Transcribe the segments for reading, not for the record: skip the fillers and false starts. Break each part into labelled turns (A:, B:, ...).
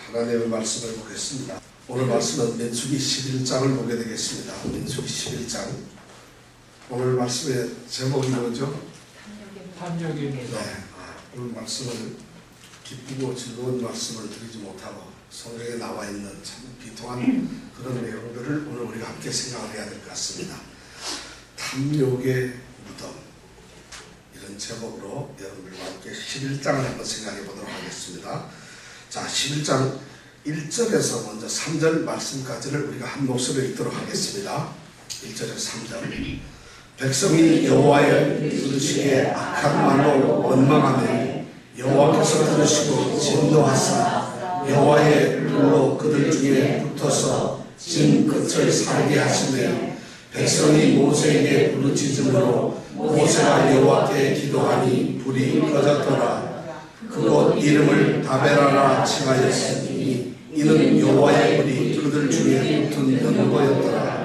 A: 하나님의 말씀을 보겠습니다. 오늘 말씀은 민수기 11장을 보게 되겠습니다. 민수기 11장. 오늘 말씀의 제목이 뭐죠? 탐욕입니다. 네, 오늘 말씀을 기쁘고 즐거운 말씀을 드리지 못하고 성경에 나와 있는 참 비통한 그런 내용들을 오늘 우리가 함께 생각을 해야 될 것 같습니다. 탐욕의 무덤, 이런 제목으로 여러분들과 함께 11장을 한번 생각해 보도록 하겠습니다. 자, 11장 1절에서 먼저 3절 말씀까지를 우리가 한 목소리로 읽도록 하겠습니다. 1절에서 3절. 백성이 여호와의 들으시기에 악한 말로 원망하며 여호와께서 들으시고 진노하사 여호와의 불로 그들 중에 붙어서 진 끝을 살게 하시며 백성이 모세에게 부르짖음으로 모세가 여호와께 기도하니 불이 꺼졌더라. 그곳 이름을 다베라라 칭하였으니 이는 여호와의 불이 그들 중에 붙은 연고였더라.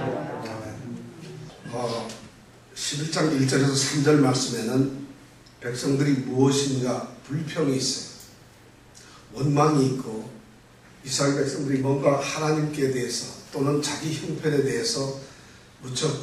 A: 11장 1절에서 3절 말씀에는 백성들이 무엇인가 불평이 있어요. 원망이 있고 이스라엘 백성들이 뭔가 하나님께 대해서 또는 자기 형편에 대해서 무척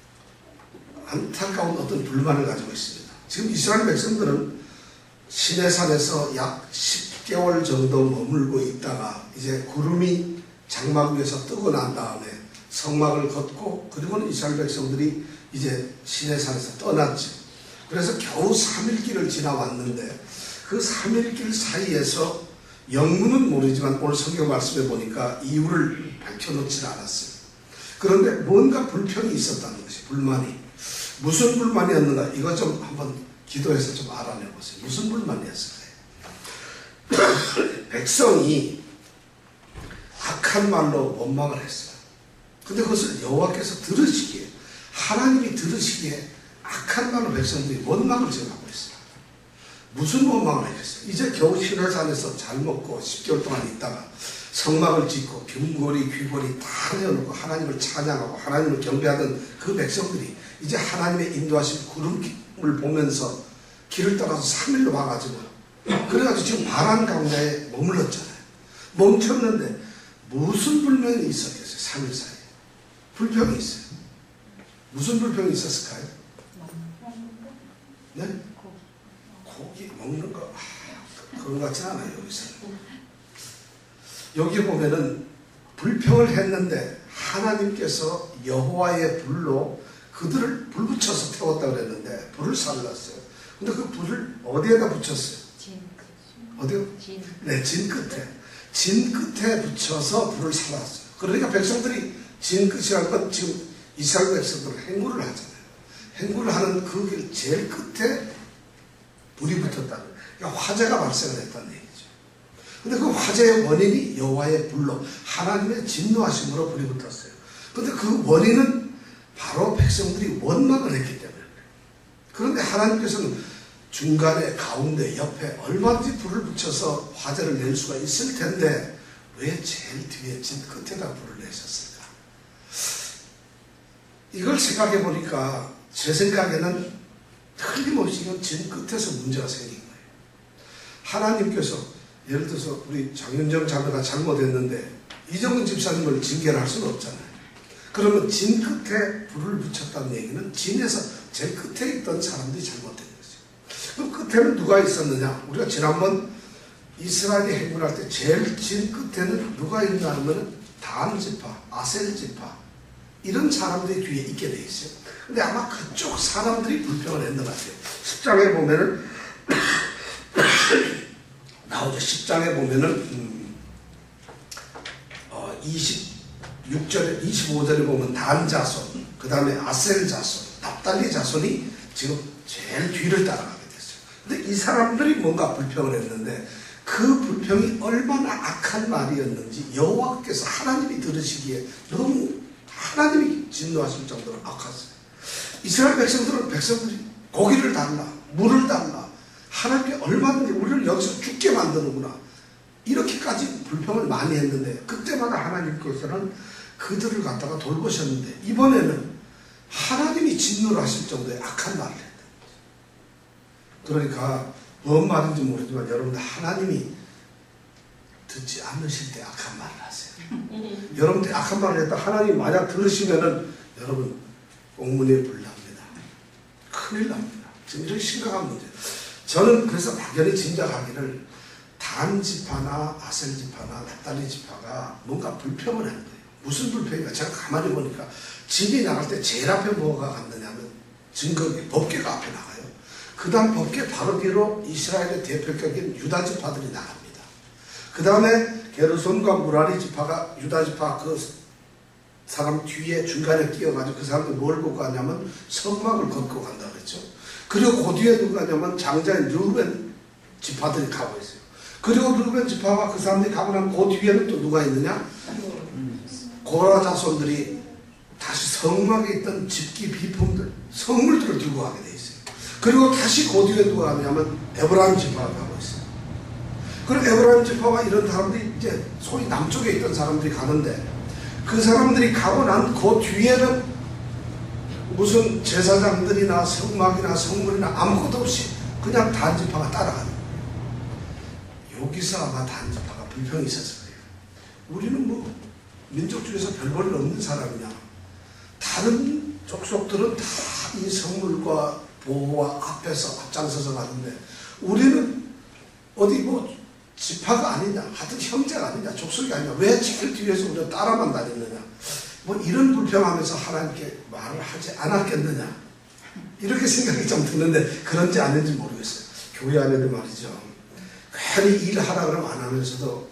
A: 안타까운 어떤 불만을 가지고 있습니다. 지금 이스라엘 백성들은 시내산에서 약 10개월 정도 머물고 있다가 이제 구름이 장막 위에서 뜨고 난 다음에 성막을 걷고 그리고는 이스라엘 백성들이 이제 시내산에서 떠났죠. 그래서 겨우 3일길을 지나왔는데 그 3일길 사이에서 영문은 모르지만 오늘 성경 말씀에 보니까 이유를 밝혀놓지는 않았어요. 그런데 뭔가 불평이 있었다는 것이, 불만이. 무슨 불만이었는가? 이거 좀 한번 기도해서 좀 알아내보세요. 무슨 불만이었을까요? 백성이 악한 말로 원망을 했어요. 근데 그것을 여호와께서 들으시기에, 하나님이 들으시기에 악한 말로 백성들이 원망을 지금 하고 있어요. 무슨 원망을 했어요? 이제 겨우 시내산에서 잘 먹고 10개월 동안 있다가 성막을 짓고 금고리 귀고리 다 내어놓고 하나님을 찬양하고 하나님을 경배하던 그 백성들이 이제 하나님의 인도하신 구름을 보면서 길을 따라서 3일로 와가지고 그래가지고 지금 바람 가운데 머물렀잖아요. 멈췄는데 무슨 불평이 있었겠어요? 3일 사이에 불평이 있어요. 무슨 불평이 있었을까요? 네? 고기 먹는 거 그런 것 같지는 않아요. 여기서는 여기 보면은 불평을 했는데 하나님께서 여호와의 불로 그들을 불 붙여서 태웠다고 그랬는데 불을 살랐어요. 근데 그 불을 어디에다 붙였어요? 어디요? 네, 진 끝에. 진 끝에 붙여서 불을 살랐어요. 그러니까 백성들이 진 끝이라는 건 지금 이스라엘 백성들은 행구를 하잖아요. 행구를 하는 그 길 제일 끝에 불이 붙었다는, 그러니까 화재가 발생을 했다는 얘기죠. 근데 그 화재의 원인이 여호와의 불로 하나님의 진노하심으로 불이 붙었어요. 근데 그 원인은 바로 백성들이 원망을 했기 때문에. 그런데 하나님께서는 중간에 가운데 옆에 얼마든지 불을 붙여서 화재를 낼 수가 있을 텐데 왜 제일 뒤에 진 끝에다 불을 내셨을까? 이걸 생각해 보니까 제 생각에는 틀림없이 이건 진 끝에서 문제가 생긴 거예요. 하나님께서 예를 들어서 우리 장윤정 자매가 잘못했는데 이정은 집사님을 징계를 할 수는 없잖아요. 그러면 진 끝에 불을 붙였다는 얘기는 진에서 제일 끝에 있던 사람들이 잘못된 거죠. 그럼 끝에는 누가 있었느냐? 우리가 지난번 이스라엘이 행군할 때 제일 진 끝에는 누가 있냐 하면 단 지파, 아셀 지파 이런 사람들이 뒤에 있게 돼 있어요. 근데 아마 그쪽 사람들이 불평을 했는 것 같아요. 10장에 보면은 나오죠. 10장에 보면은 26절에 25절에 보면 단 자손, 그 다음에 아셀 자손, 납달리 자손이 지금 제일 뒤를 따라가게 됐어요. 근데 이 사람들이 뭔가 불평을 했는데 그 불평이 얼마나 악한 말이었는지 여호와께서 하나님이 들으시기에 너무 하나님이 진노하실 정도로 악했어요. 이스라엘 백성들이 고기를 달라, 물을 달라, 하나님께 얼마든지 우리를 여기서 죽게 만드는구나 이렇게까지 불평을 많이 했는데 그때마다 하나님께서는 그들을 갖다가 돌보셨는데 이번에는 하나님이 진노를 하실 정도의 악한 말을 했다. 그러니까 뭔 말인지 모르지만 여러분들 하나님이 듣지 않으실 때 악한 말을 하세요. 여러분들 악한 말을 했다 하나님 만약 들으시면은 여러분 옥문에 불납니다. 큰일 납니다. 지금 이런 심각한 문제. 저는 그래서 막연히 짐작하기를 단 지파나 아셀 지파나 납달리 지파가 뭔가 불평을 하는 거예요. 무슨 불평인가? 제가 가만히 보니까 집이 나갈 때 제일 앞에 뭐가 갔느냐면 증거기 법궤가 앞에 나가요. 그 다음 법궤 바로 뒤로 이스라엘의 대표격인 유다 지파들이 나갑니다. 그 다음에 게르손과 무라리 지파가 유다 지파 그 사람 뒤에 중간에 끼어가지고 그 사람들 뭘 보고 가냐면 성막을 걷고 간다고 그랬죠. 그리고 그 뒤에 누가 가냐면 장자인 르우벤 지파들이 가고 있어요. 그리고 르우벤 지파와 그 사람들이 가고 나면 그 뒤에는 또 누가 있느냐? 고라 자손들이 다시 성막에 있던 집기 비품들, 성물들을 들고 가게 돼 있어요. 그리고 다시 그 뒤에 누가 가냐면 에브라임 지파가 가고 있어요. 그리고 에브라임 지파와 이런 사람들이 이제 소위 남쪽에 있던 사람들이 가는데 그 사람들이 가고 난 그 뒤에는 무슨 제사장들이나 성막이나 성물이나 아무것도 없이 그냥 단지파가 따라가는 거예요. 여기서 아마 단지파가 불평이 있었을 거예요. 우리는 뭐 민족 중에서 별 볼 일 없는 사람이냐. 다른 족속들은 다 이 성물과 보호와 앞에서 앞장서서 가는데 우리는 어디 뭐 지파가 아니냐, 하여튼 형제가 아니냐, 족속이 아니냐, 왜 제일 뒤에서 우리가 따라만 다녔느냐, 뭐 이런 불평하면서 하나님께 말을 하지 않았겠느냐, 이렇게 생각이 좀 드는데 그런지 아닌지 모르겠어요. 교회 안에도 말이죠. 괜히 일하라 그러면 안 하면서도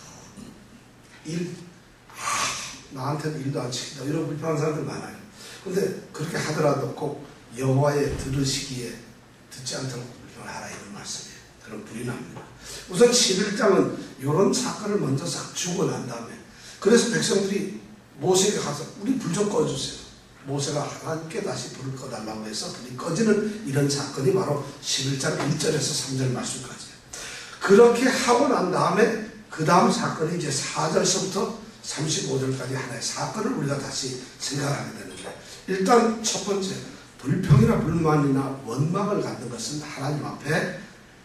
A: 나한테는 일도 안 시킨다 이런 불평하는 사람들 많아요. 근데 그렇게 하더라도 꼭 여호와의 들으시기에 듣지 않도록 불평을 하라 이런 말씀이에요. 그럼 불이 납니다. 우선 11장은 이런 사건을 먼저 싹 주고 난 다음에 그래서 백성들이 모세에게 가서 우리 불 좀 꺼주세요. 모세가 하나님께 다시 불을 꺼달라고 해서 불이 꺼지는 이런 사건이 바로 11장 1절에서 3절 말씀까지예요. 그렇게 하고 난 다음에 그 다음 사건이 이제 4절서부터 35절까지 하나의 사건을 우리가 다시 생각하게 되는데 일단 첫 번째 불평이나 불만이나 원망을 갖는 것은 하나님 앞에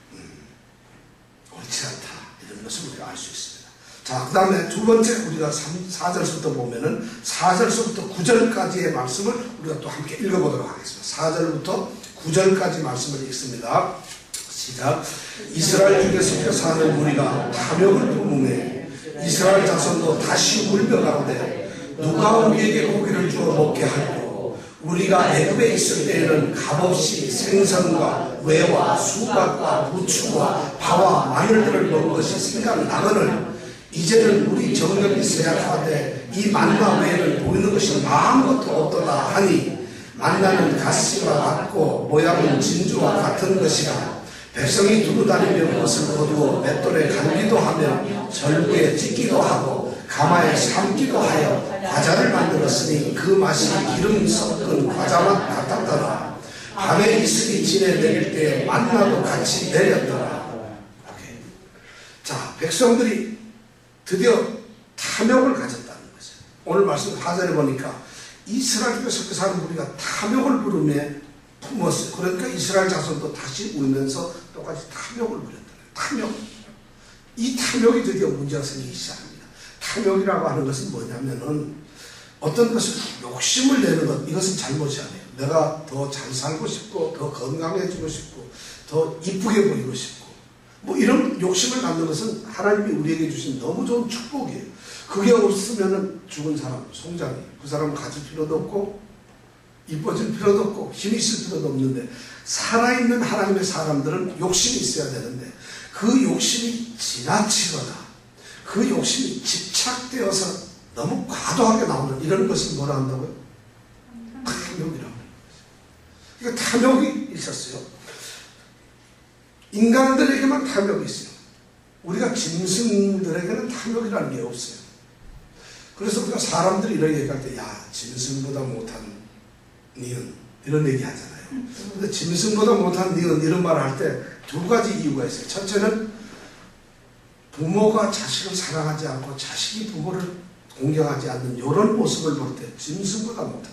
A: 옳지 않다 이런 것을 우리가 알 수 있습니다. 자, 그 다음에 두 번째 우리가 4절서부터 보면은 4절서부터 9절까지의 말씀을 우리가 또 함께 읽어보도록 하겠습니다. 4절부터 9절까지 말씀을 읽습니다. 시작. 이스라엘 중에서 사는 무리가 탐욕을 품음에 이스라엘 자손도 다시 울며 가로되 누가 우리에게 고기를 주어 먹게 하고 우리가 애굽에 있을 때에는 값없이 생선과 외와 수박과 부추와 파와 마늘들을 먹은 것이 생각나거늘 이제는 우리 정력이 쇠약하되 이 만나 외에는 보이는 것이 아무것도 없도다 하니 만나는 가시와 같고 모양은 진주와 같은 것이라 백성이 두루 다니며 그것을 거두어 맷돌에 갈기도 하며 절구에 찢기도 하고 가마에 삶기도 하여 과자를 만들었으니 그 맛이 기름 섞은 과자맛 같았더라. 밤에 이슬이 지내 내릴 때 만나도 같이 내렸더라. 오케이. 자, 백성들이 드디어 탐욕을 가졌다는 거죠. 오늘 말씀 4절에 보니까 이스라엘 중에서 사는 우리가 탐욕을 부르며 품었어요. 그러니까 이스라엘 자손도 다시 울면서 똑같이 탐욕을 부렸다. 탐욕. 이 탐욕이 드디어 문제가 생기기 시작합니다. 탐욕이라고 하는 것은 뭐냐면은 어떤 것을 욕심을 내는 것, 이것은 잘못이 아니에요. 내가 더 잘 살고 싶고 더 건강해지고 싶고 더 이쁘게 보이고 싶고 뭐 이런 욕심을 갖는 것은 하나님이 우리에게 주신 너무 좋은 축복이에요. 그게 없으면은 죽은 사람, 송장이 그 사람은 가질 필요도 없고 이뻐질 필요도 없고 힘이 있을 필요도 없는데 살아있는 하나님의 사람들은 욕심이 있어야 되는데 그 욕심이 지나치거나 그 욕심이 집착되어서 너무 과도하게 나오는 이런 것을 뭐라 한다고요? 탐욕이라고 하는 거죠. 그러니까 탐욕이 있었어요. 인간들에게만 탐욕이 있어요. 우리가 짐승들에게는 탐욕이라는 게 없어요. 그래서 우리가 사람들이 이런 얘기할 때 야, 짐승보다 못한 니은 이런 얘기 하잖아요. 근데 짐승보다 못한 니은 이런 말을 할 때 두 가지 이유가 있어요. 첫째는 부모가 자식을 사랑하지 않고 자식이 부모를 공경하지 않는 이런 모습을 볼 때 짐승보다 못하다.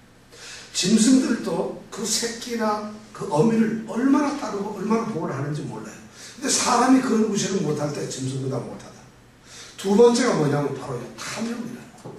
A: 짐승들도 그 새끼나 그 어미를 얼마나 따르고 얼마나 보호를 하는지 몰라요. 근데 사람이 그런 무시를 못할 때 짐승보다 못하다. 두 번째가 뭐냐면 바로 탐욕이라는 거예요.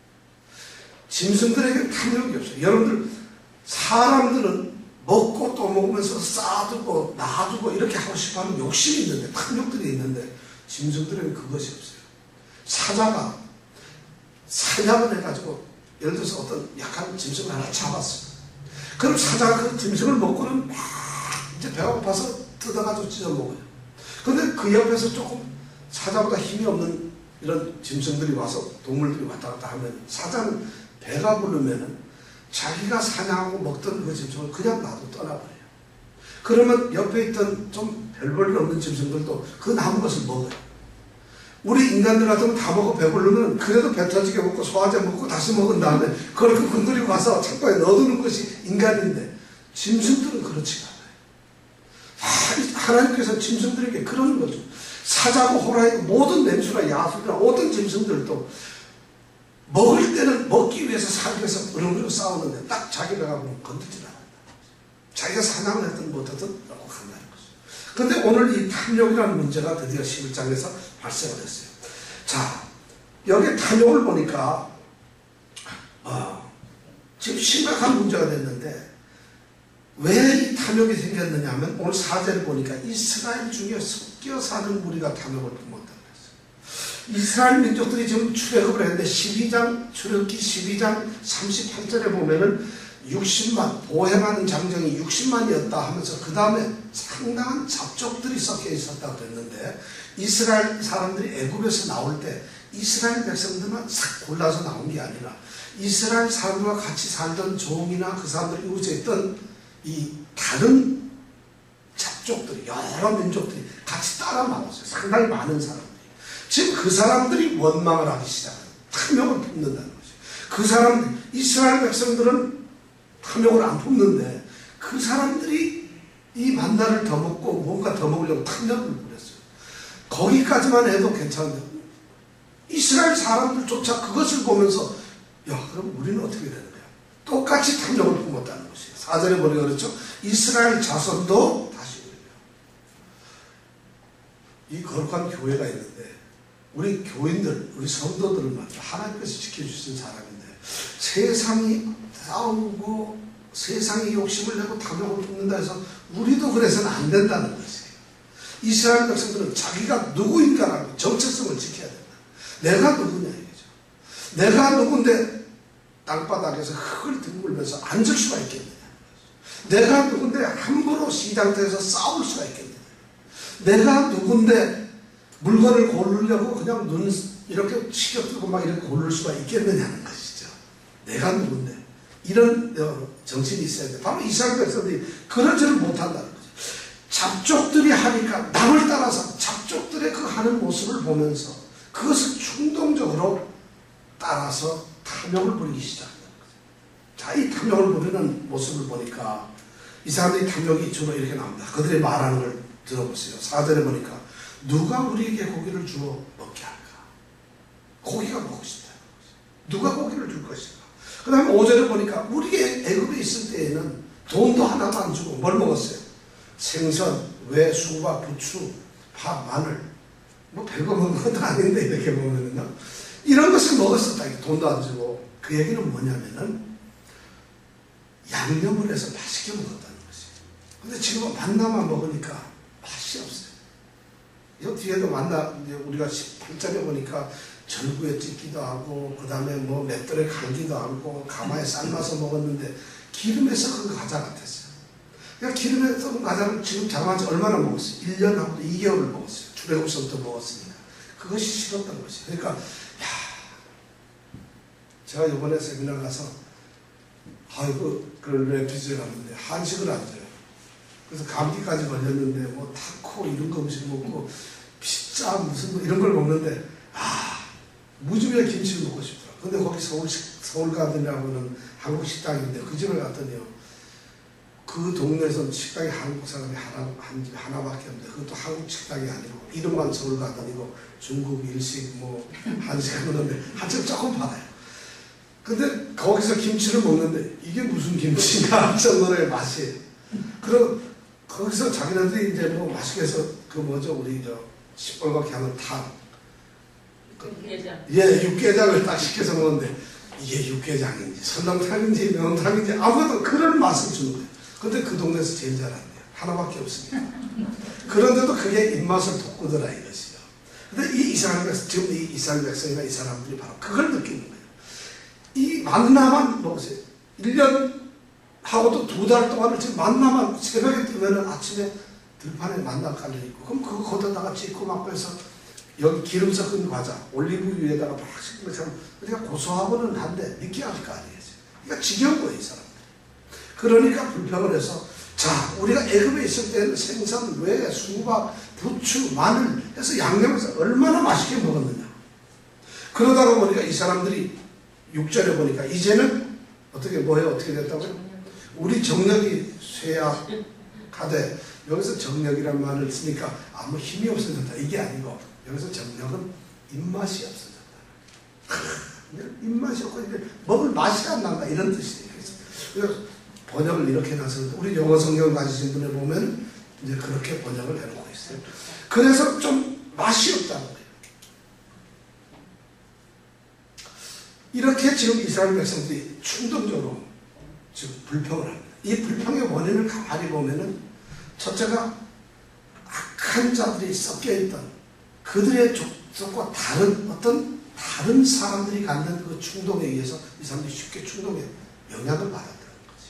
A: 짐승들에게 탐욕이 없어요. 여러분들 사람들은 먹고 또 먹으면서 쌓아두고 놔두고 이렇게 하고 싶어하는 욕심이 있는데, 탐욕들이 있는데 짐승들에게 그것이 없어요. 사자가 사냥을 해가지고 예를 들어서 어떤 약한 짐승을 하나 잡았어요. 그럼 사자가 그 짐승을 먹고는 막 이제 배가 고파서 뜯어가지고 찢어 먹어요. 근데 그 옆에서 조금 사자보다 힘이 없는 이런 짐승들이 와서, 동물들이 왔다 갔다 하면 사자는 배가 부르면은 자기가 사냥하고 먹던 그 짐승을 그냥 놔도 떠나버려요. 그러면 옆에 있던 좀 별 볼 일 없는 짐승들도 그 남은 것을 먹어요. 우리 인간들 같으면 다 먹고 배부르면 그래도 배 터지게 먹고 소화제 먹고 다시 먹은 다음에 그걸 그 건드리고 가서 창고에 넣어두는 것이 인간인데, 짐승들은 그렇지가 않아요. 하나님께서 짐승들에게 그러는 거죠. 사자고 호랑이고 모든 맹수나 야수나 어떤 짐승들도 먹을 때는 먹기 위해서 살기 위해서 으르렁 싸우는데 딱 자기 배가 보면 건들지 않아요. 자기가 사냥을 했든 못했든 라고 한다는 거죠. 그런데 오늘 이 탐욕이라는 문제가 드디어 11장에서 발생을 했어요. 자, 여기 탐욕을 보니까 지금 심각한 문제가 됐는데, 왜 이 탐욕이 생겼느냐 하면 오늘 4절을 보니까 이스라엘 중에 섞여 사는 무리가 탐욕을 품었다고 했어요. 이스라엘 민족들이 지금 출애굽을 했는데 출애굽기 12장 38절에 보면은 60만, 보행하는 장정이 60만이었다 하면서 그 다음에 상당한 잡족들이 섞여 있었다고 그랬는데, 이스라엘 사람들이 애굽에서 나올 때 이스라엘 백성들만 싹 골라서 나온 게 아니라 이스라엘 사람들과 같이 살던 종이나 그 사람들이 우주했던 이 다른 잡족들이, 여러 민족들이 같이 따라 나왔어요. 상당히 많은 사람들이. 지금 그 사람들이 원망을 하기 시작해요. 탐욕을 품는다는 거죠. 그 사람, 이스라엘 백성들은 탐욕을 안 품는데 그 사람들이 이 만나를 더 먹고 뭔가 더 먹으려고 탐욕을 부렸어요. 거기까지만 해도 괜찮은데 이스라엘 사람들조차 그것을 보면서 야, 그럼 우리는 어떻게 되는 거야? 똑같이 탐욕을 품었다는 것이에요. 4절에 보니까 그렇죠. 이스라엘 자손도 다시 그래요. 이 거룩한 교회가 있는데 우리 교인들, 우리 성도들을 말이죠. 하나님께서 지켜주신 사람인데 세상이 싸우고 세상이 욕심을 내고 탐욕을 품는다 해서 우리도 그래서는 안 된다는 것이에요. 이스라엘 백성들은 자기가 누구인가라는 정체성을 지켜야 된다. 내가 누구냐 이거죠. 내가 누군데 땅바닥에서 흙을 뒹굴면서 앉을 수가 있겠느냐. 내가 누군데 함부로 시장터에서 싸울 수가 있겠느냐. 내가 누군데 물건을 고르려고 그냥 눈 이렇게 치켜뜨고 막 이렇게 고를 수가 있겠느냐는 것이죠. 내가 누군데. 이런 정신이 있어야 돼. 바로 이스라엘 백성들이 그러지를 못한다는 거죠. 잡족들이 하니까 남을 따라서 잡족들의 그 하는 모습을 보면서 그것을 충동적으로 따라서 탐욕을 부리기 시작한다는 거죠. 자, 이 탐욕을 부리는 모습을 보니까 이 사람들이 탐욕이 주로 이렇게 나옵니다. 그들이 말하는 걸 들어보세요. 4절에 보니까 누가 우리에게 고기를 주어 먹게 할까? 고기가 먹고 싶다는 거죠. 누가 고기를 줄 것인가? 그 다음에 5절에 보니까 우리 애굽에 있을 때에는 돈도 하나도 안 주고 뭘 먹었어요? 생선, 왜, 수박, 부추, 파, 마늘. 뭐 별거 먹은 것도 아닌데 이렇게 보면은요. 이런 것을 먹었었다. 돈도 안 주고. 그 얘기는 뭐냐면은 양념을 해서 맛있게 먹었다는 것이에요. 근데 지금 만나만 먹으니까 맛이 없어요. 이 뒤에도 만나, 우리가 18절에 보니까 절구에 찍기도 하고, 그 다음에 뭐 맷돌에 갈기도 하고, 가마에 삶아서 먹었는데, 기름에 섞은 과자 같았어요. 그러니까 기름에 섞은 과자를 지금 장만지 얼마나 먹었어요? 1년하고 2개월을 먹었어요. 출애굽서부터 먹었으니까. 그것이 싫었던 것이에요. 그러니까, 야, 제가 이번에 세미나 가서, 아이고, 그 레피지를 하는데, 한식을 안 줘요. 그래서 감기까지 걸렸는데, 뭐, 타코 이런 거 음식 먹고, 피자 무슨 뭐 이런 걸 먹는데, 무지개 김치를 먹고 싶더라. 근데 거기 서울가든이라고는 한국 식당인데 그 집을 갔더니요. 그 동네에서는 식당이 한국 사람이 하나밖에 없는데 그것도 한국 식당이 아니고 이름만 서울가든이고 중국 일식 뭐 한식 그러는데 한참 조금 받아요. 근데 거기서 김치를 먹는데 이게 무슨 김치냐 정도의 맛이에요. 그럼 거기서 자기네들이 이제 뭐 맛있게 해서 그 뭐죠 우리 저 시뻘겋게 하는 탕
B: 육개장.
A: 예, 육개장을 딱 시켜서 먹는데 이게 육개장인지 설렁탕인지 명탕인지 아무도 그런 맛을 주는 거예요. 근데 그 동네에서 제일 잘한대요. 하나밖에 없습니다. 그런데도 그게 입맛을 돋구더라 이것이요. 근데 이 이스라엘 백성, 지금 이 이스라엘 백성이나 이 사람들이 바로 그걸 느끼는 거예요. 이 만나만 먹으세요. 1년 하고도 2달 동안을 지금 만나만 새벽에 뜨면은 아침에 들판에 만나 깔려있고, 그럼 그거 거기다가 찍고 막 해서 여기 기름 섞은 과자, 올리브유에다가 막 섞은 것처럼 그러니까 고소하고는 한데 느끼할 거 아니겠어요. 그러니까 지겨운 거예요, 이 사람들. 그러니까 불평을 해서, 자, 우리가 애굽에 있을 때는 생선, 왜, 수박, 부추, 마늘 해서 양념해서 얼마나 맛있게 먹었느냐. 그러다가 보니까 이 사람들이 6절에 보니까 이제는 어떻게 뭐예요? 어떻게 됐다고요? 우리 정력이 쇠약하되, 여기서 정력이란 말을 쓰니까 아무 힘이 없어졌다 이게 아니고, 여기서 정력은 입맛이 없어졌다. 입맛이 없고 이제 먹을 맛이 안 난다 이런 뜻이에요. 그래서 번역을 이렇게 해놨습니다. 우리 영어 성경 가지신 분을 보면 이제 그렇게 번역을 해놓고 있어요. 그래서 좀 맛이 없다는 거예요. 이렇게 지금 이스라엘 백성들이 충동적으로 지금 불평을 합니다. 이 불평의 원인을 가만히 보면은 첫째가 악한 자들이 섞여있던 그들의 족속과 다른 어떤 다른 사람들이 갖는 그 충동에 의해서 이 사람들이 쉽게 충동에 영향을 받았다는 거지.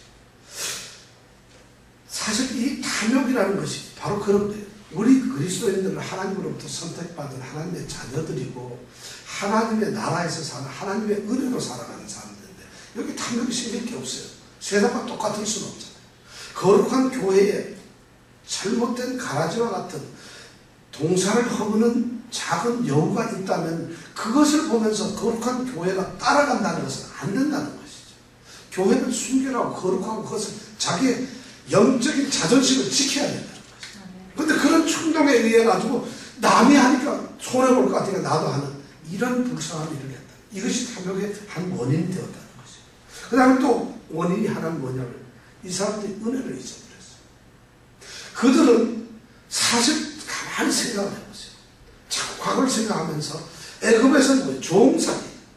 A: 사실 이 탐욕이라는 것이 바로 그런 거예요. 우리 그리스도인들은 하나님으로부터 선택받은 하나님의 자녀들이고 하나님의 나라에서 사는 하나님의 은혜로 살아가는 사람들인데 여기 탐욕이 생길 게 없어요. 세상과 똑같을 수는 없잖아요. 거룩한 교회에 잘못된 가라지와 같은 동사를 허무는 작은 여우가 있다면 그것을 보면서 거룩한 교회가 따라간다는 것은 안 된다는 것이죠. 교회는 순결하고 거룩하고 그것을 자기의 영적인 자존심을 지켜야 된다는 것이죠. 그런데 그런 충동에 의해 가지고 남이 하니까 손해볼 것 같으니까 나도 하는 이런 불쌍함이 일어났다. 이것이 탐욕의 한 원인이 되었다는 것이죠. 그 다음에 또 원인이 하나는 뭐냐면 이 사람들이 은혜를 잊어버렸어요. 그들은 사실 가만히 생각을 해보세요. 자꾸 과거를 생각하면서 애굽에서는 뭐예요? 종살이.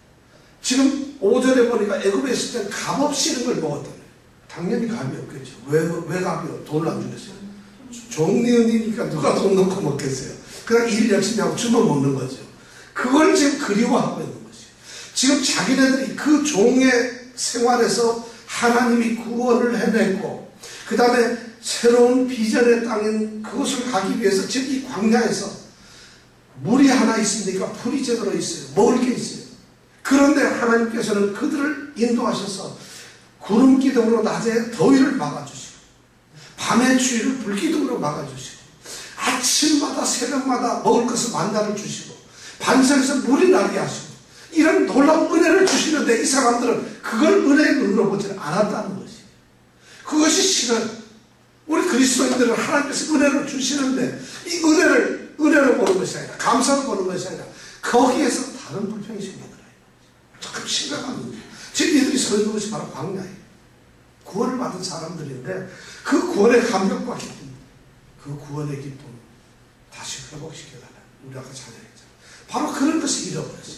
A: 지금 5절에 보니까 애굽에 있을 때는 값없이 이런 걸 먹었다는 거예요. 당연히 값이 없겠죠. 왜 값이 돈을 안 주겠어요? 종리은이니까 누가 돈 넣고 먹겠어요. 그냥 일 열심히 하고 주워 먹는 거죠. 그걸 지금 그리워하고 있는 것이에요. 지금 자기네들이 그 종의 생활에서 하나님이 구원을 해냈고 그 다음에 새로운 비전의 땅인 그것을 가기 위해서 지금 이 광야에서 물이 하나 있으니까 풀이 제대로 있어요. 먹을 게 있어요. 그런데 하나님께서는 그들을 인도하셔서 구름 기둥으로 낮에 더위를 막아주시고 밤의 추위를 불기둥으로 막아주시고 아침마다 새벽마다 먹을 것을 만나를 주시고 반석에서 물이 나게 하시고 이런 놀라운 은혜를 주시는데 이 사람들은 그걸 은혜의 눈으로 보지는 않았다는 것이. 그것이 싫어요. 우리 그리스도인들은 하나님께서 은혜를 주시는데 이 은혜를 보는 것이 아니라 감사를 보는 것이 아니라 거기에서 다른 불평이 생기더라고요. 참 심각한 문제예요. 지금 이들이 서 있는 것이 바로 광야예요. 구원을 받은 사람들인데 그 구원의 감격과 기쁨, 그 구원의 기쁨 다시 회복시켜달라. 우리 아까 찬양했잖아요. 바로 그런 것이 잃어버렸어요.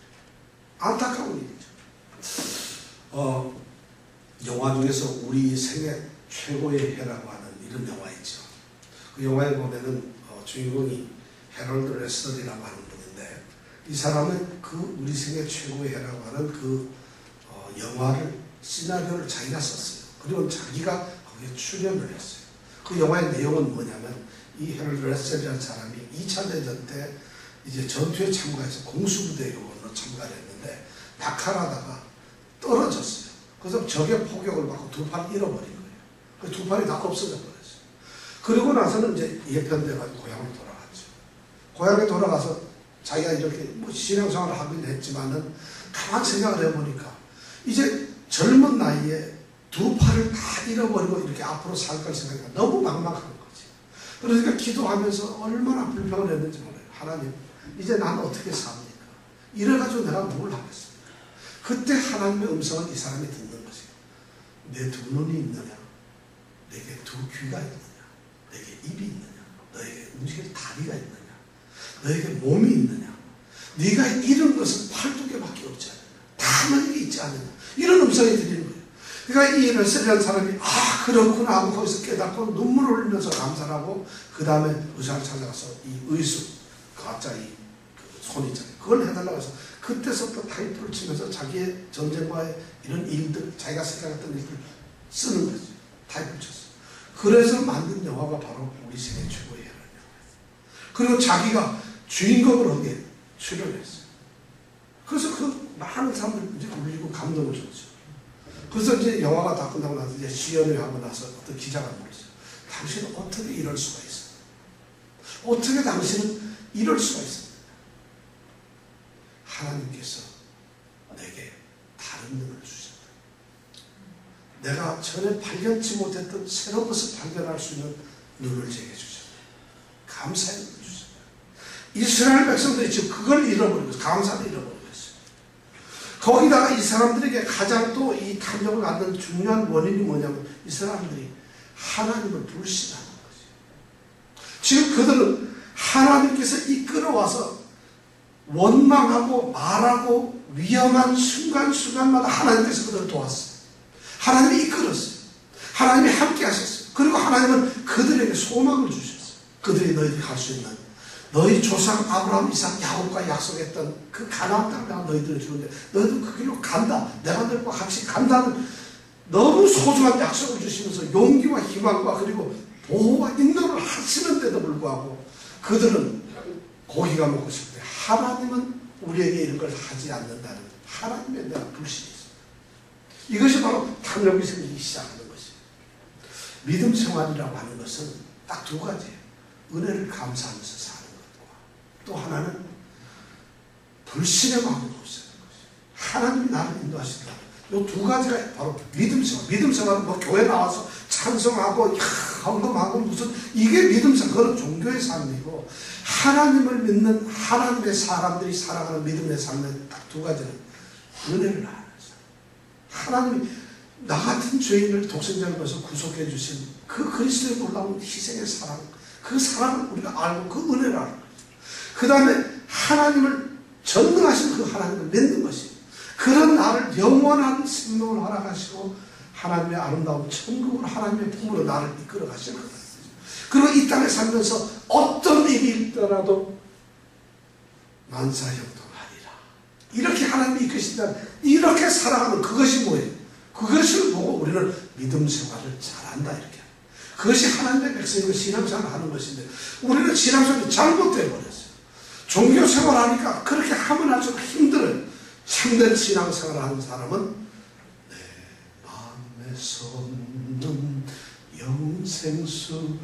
A: 안타까운 일이죠. 영화 중에서 우리 생애 최고의 해라고 하는 이런 영화 있죠. 그 영화에 보면은 주인공이 해럴드 레슬이라고 하는 분인데 이 사람은 그 우리 생애 최고의 해라고 하는 그 영화를 시나리오를 자기가 썼어요. 그리고 자기가 거기에 출연을 했어요. 그 영화의 내용은 뭐냐면 이 해럴드 레슬이라는 사람이 2차 대전 때 이제 전투에 참가해서 공수부대 요원으로 참가를 했는데 낙하하다가 떨어졌어요. 그래서 적의 포격을 받고 두 팔을 잃어버린 거예요. 그 두 팔이 다 없어져 버렸어요. 그리고 나서는 이제 예편돼가지고 고향으로 돌아갔죠. 고향에 돌아가서 자기가 이렇게 뭐 신앙생활을 하긴 했지만은 가만 생각을 해보니까 이제 젊은 나이에 두 팔을 다 잃어버리고 이렇게 앞으로 살 걸 생각하니까 너무 막막한 거지. 그러니까 기도하면서 얼마나 불평을 했는지 몰라요. 하나님, 이제 난 어떻게 삽니까? 이래가지고 내가 뭘 하겠습니까? 그때 하나님의 음성을 이 사람이 듣는 것이에요. 내 두 눈이 있느냐? 내게 두 귀가 있느냐? 내게 입이 있느냐? 너에게 움직일 다리가 있느냐? 너에게 몸이 있느냐? 네가 잃은 것은 8개밖에 없지 않느냐. 다 너에게 있지 않느냐. 이런 음성이 들리는 거예요. 그러니까 이 일을 쓰려는 사람이 그렇구나 하고 거기서 깨닫고 눈물을 흘리면서 감사를 하고 그 다음에 의사를 찾아가서 이 의수 가짜 이 손 있잖아요. 그걸 해달라고 해서 그때서부터 타이틀을 치면서 자기의 전쟁과의 이런 일들, 자기가 생각했던 일들 쓰는 거죠. 타이틀을 쳤어요. 그래서 만든 영화가 바로 우리 세계 최고의 영화예요. 그리고 자기가 주인공을 하게 출연했어요. 그래서 그 많은 사람들 이제 울리고 감동을 줬죠. 그래서 이제 영화가 다 끝나고 나서 이제 시연회 하고 나서 어떤 기자가 물었어요. 당신은 어떻게 이럴 수가 있어요? 어떻게 당신은 이럴 수가 있어요? 하나님께서 내게 다른 눈을 주셨다. 내가 전에 발견치 못했던 새로운 것을 발견할 수 있는 눈을 제게 주셨다. 감사의 눈을 주셨다. 이스라엘 백성들이 지금 그걸 잃어버리고 감사를 잃어버리고 있어요. 거기다가 이 사람들에게 가장 또 이 탐욕을 갖는 중요한 원인이 뭐냐면 이 사람들이 하나님을 불신하는 거죠. 지금 그들은 하나님께서 이끌어와서 원망하고 말하고 위험한 순간순간마다 하나님께서 그들을 도왔어요. 하나님이 이끌었어요. 하나님이 함께 하셨어요. 그리고 하나님은 그들에게 소망을 주셨어요. 그들이 너희들이 갈 수 있는 너희 조상 아브라함, 이삭, 야곱과 약속했던 그 가나안 땅을 내가 너희들을 주는데 너희들 그 길로 간다. 내가 너희와 같이 간다는 너무 소중한 약속을 주시면서 용기와 희망과 그리고 보호와 인도를 하시는데도 불구하고 그들은 고기가 먹고 싶을 때 하나님은 우리에게 이런 걸 하지 않는다는 하나님에 대한 불신이 있습니다. 이것이 바로 탐욕이 생기기 시작하는 것이에요. 믿음 생활이라고 하는 것은 딱 두 가지예요. 은혜를 감사하면서 사는 것과 또 하나는 불신의 마음으로 사는 것이에요. 하나님이 나를 인도하신다. 이 두 가지가 바로 믿음 생활. 믿음 생활은 뭐 교회 나와서 찬송하고 헌금하고 무슨 이게 믿음 생활. 그건 종교의 삶이고 하나님을 믿는 하나님의 사람들이 살아가는 믿음의 삶은 딱 두 가지는 은혜를 아는 사람. 하나님이 나 같은 죄인을 독생자를 통해서 구속해 주신 그 그리스도의 놀라운 희생의 사랑, 그 사랑을 우리가 알고 그 은혜를 아는 거죠. 그 다음에 하나님을 전능하신 그 하나님을 믿는 것이 그런 나를 영원한 생명을 허락하시고 하나님의 아름다운 천국으로 하나님의 품으로 나를 이끌어 가시는 거다. 그리고 이 땅에 살면서 어떤 일이 있더라도 만사형통하리라. 이렇게 하나님이 이끄신다. 이렇게 살아가는 그것이 뭐예요? 그것을 보고 우리는 믿음 생활을 잘한다 이렇게. 그것이 하나님의 백성이고 신앙생활을 하는 것인데 우리는 신앙생활이 잘못되어 버렸어요. 종교 생활하니까 그렇게 하면 할수록 힘들어요. 참된 신앙생활을 하는 사람은 내 마음에 솟는 영생수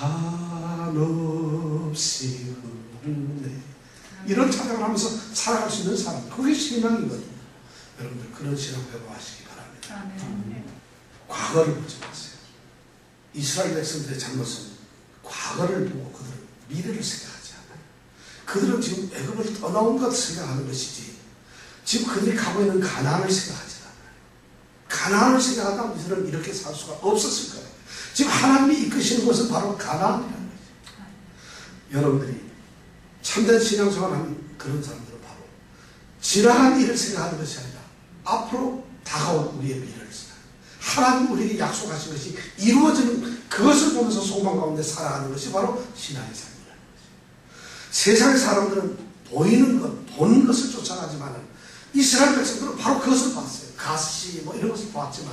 A: 한없이 흐르네. 이런 찬양을 하면서 살아갈 수 있는 사람, 그게 신앙이거든요. 여러분들 그런 신앙 회복하시기 바랍니다. 과거를 보지 마세요. 이스라엘 백성들의 잘못은 과거를 보고 그들은 미래를 생각하지 않아요. 그들은 지금 애굽을 떠나온 것을 생각하는 것이지 지금 그들이 가고 있는 가나안을 생각하지 않아요. 가나안을 생각하다면 이들은 이렇게 살 수가 없었을 거예요. 지금 하나님이 이끄시는 것은 바로 가나안이라는 거죠. 여러분들이 참된 신앙생활하는 그런 사람들은 바로 지나간 일을 생각하는 것이 아니라 앞으로 다가올 우리의 미래를 생각합니다. 하나님 우리에게 약속하신 것이 이루어지는 그것을 보면서 소망 가운데 살아가는 것이 바로 신앙의 삶이라는 거죠. 세상의 사람들은 보이는 것, 보는 것을 쫓아가지만 이스라엘 백성들은 바로 그것을 봤어요. 가시 뭐 이런 것을 봤지만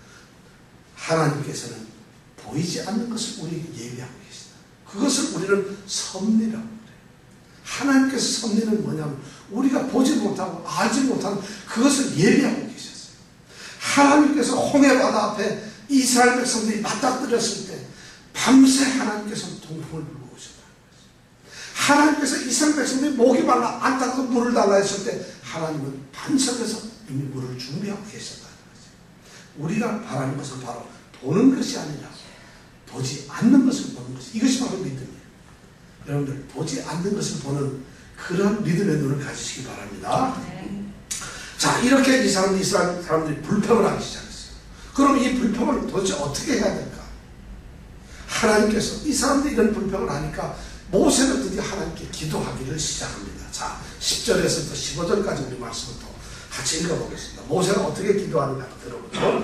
A: 하나님께서는 보이지 않는 것을 우리에게 예비하고 계시다. 그것을 우리는 섭리라고 그래요. 하나님께서 섭리는 뭐냐면 우리가 보지 못하고 알지 못하는 그것을 예비하고 계셨어요. 하나님께서 홍해바다 앞에 이스라엘 백성들이 맞닥뜨렸을 때 밤새 하나님께서 동풍을 불고 오셨다는 거죠. 하나님께서 이스라엘 백성들이 목이 말라 안타까워 물을 달라 했을 때 하나님은 반석에서 이미 물을 준비하고 계셨다는 거죠. 우리가 바라는 것은 바로 보는 것이 아니라 보지 않는 것을 보는 것. 이것이 바로 믿음이에요. 여러분들 보지 않는 것을 보는 그런 믿음의 눈을 가지시기 바랍니다. 자, 이렇게 이스라엘 사람들이 불평을 하기 시작했어요. 그럼 이 불평을 도대체 어떻게 해야 될까? 하나님께서 이 사람들이 이런 불평을 하니까 모세는 드디어 하나님께 기도하기를 시작합니다. 자, 10절에서부터 15절까지 우리 말씀을 또 같이 읽어보겠습니다. 모세가 어떻게 기도하는가 들어보죠.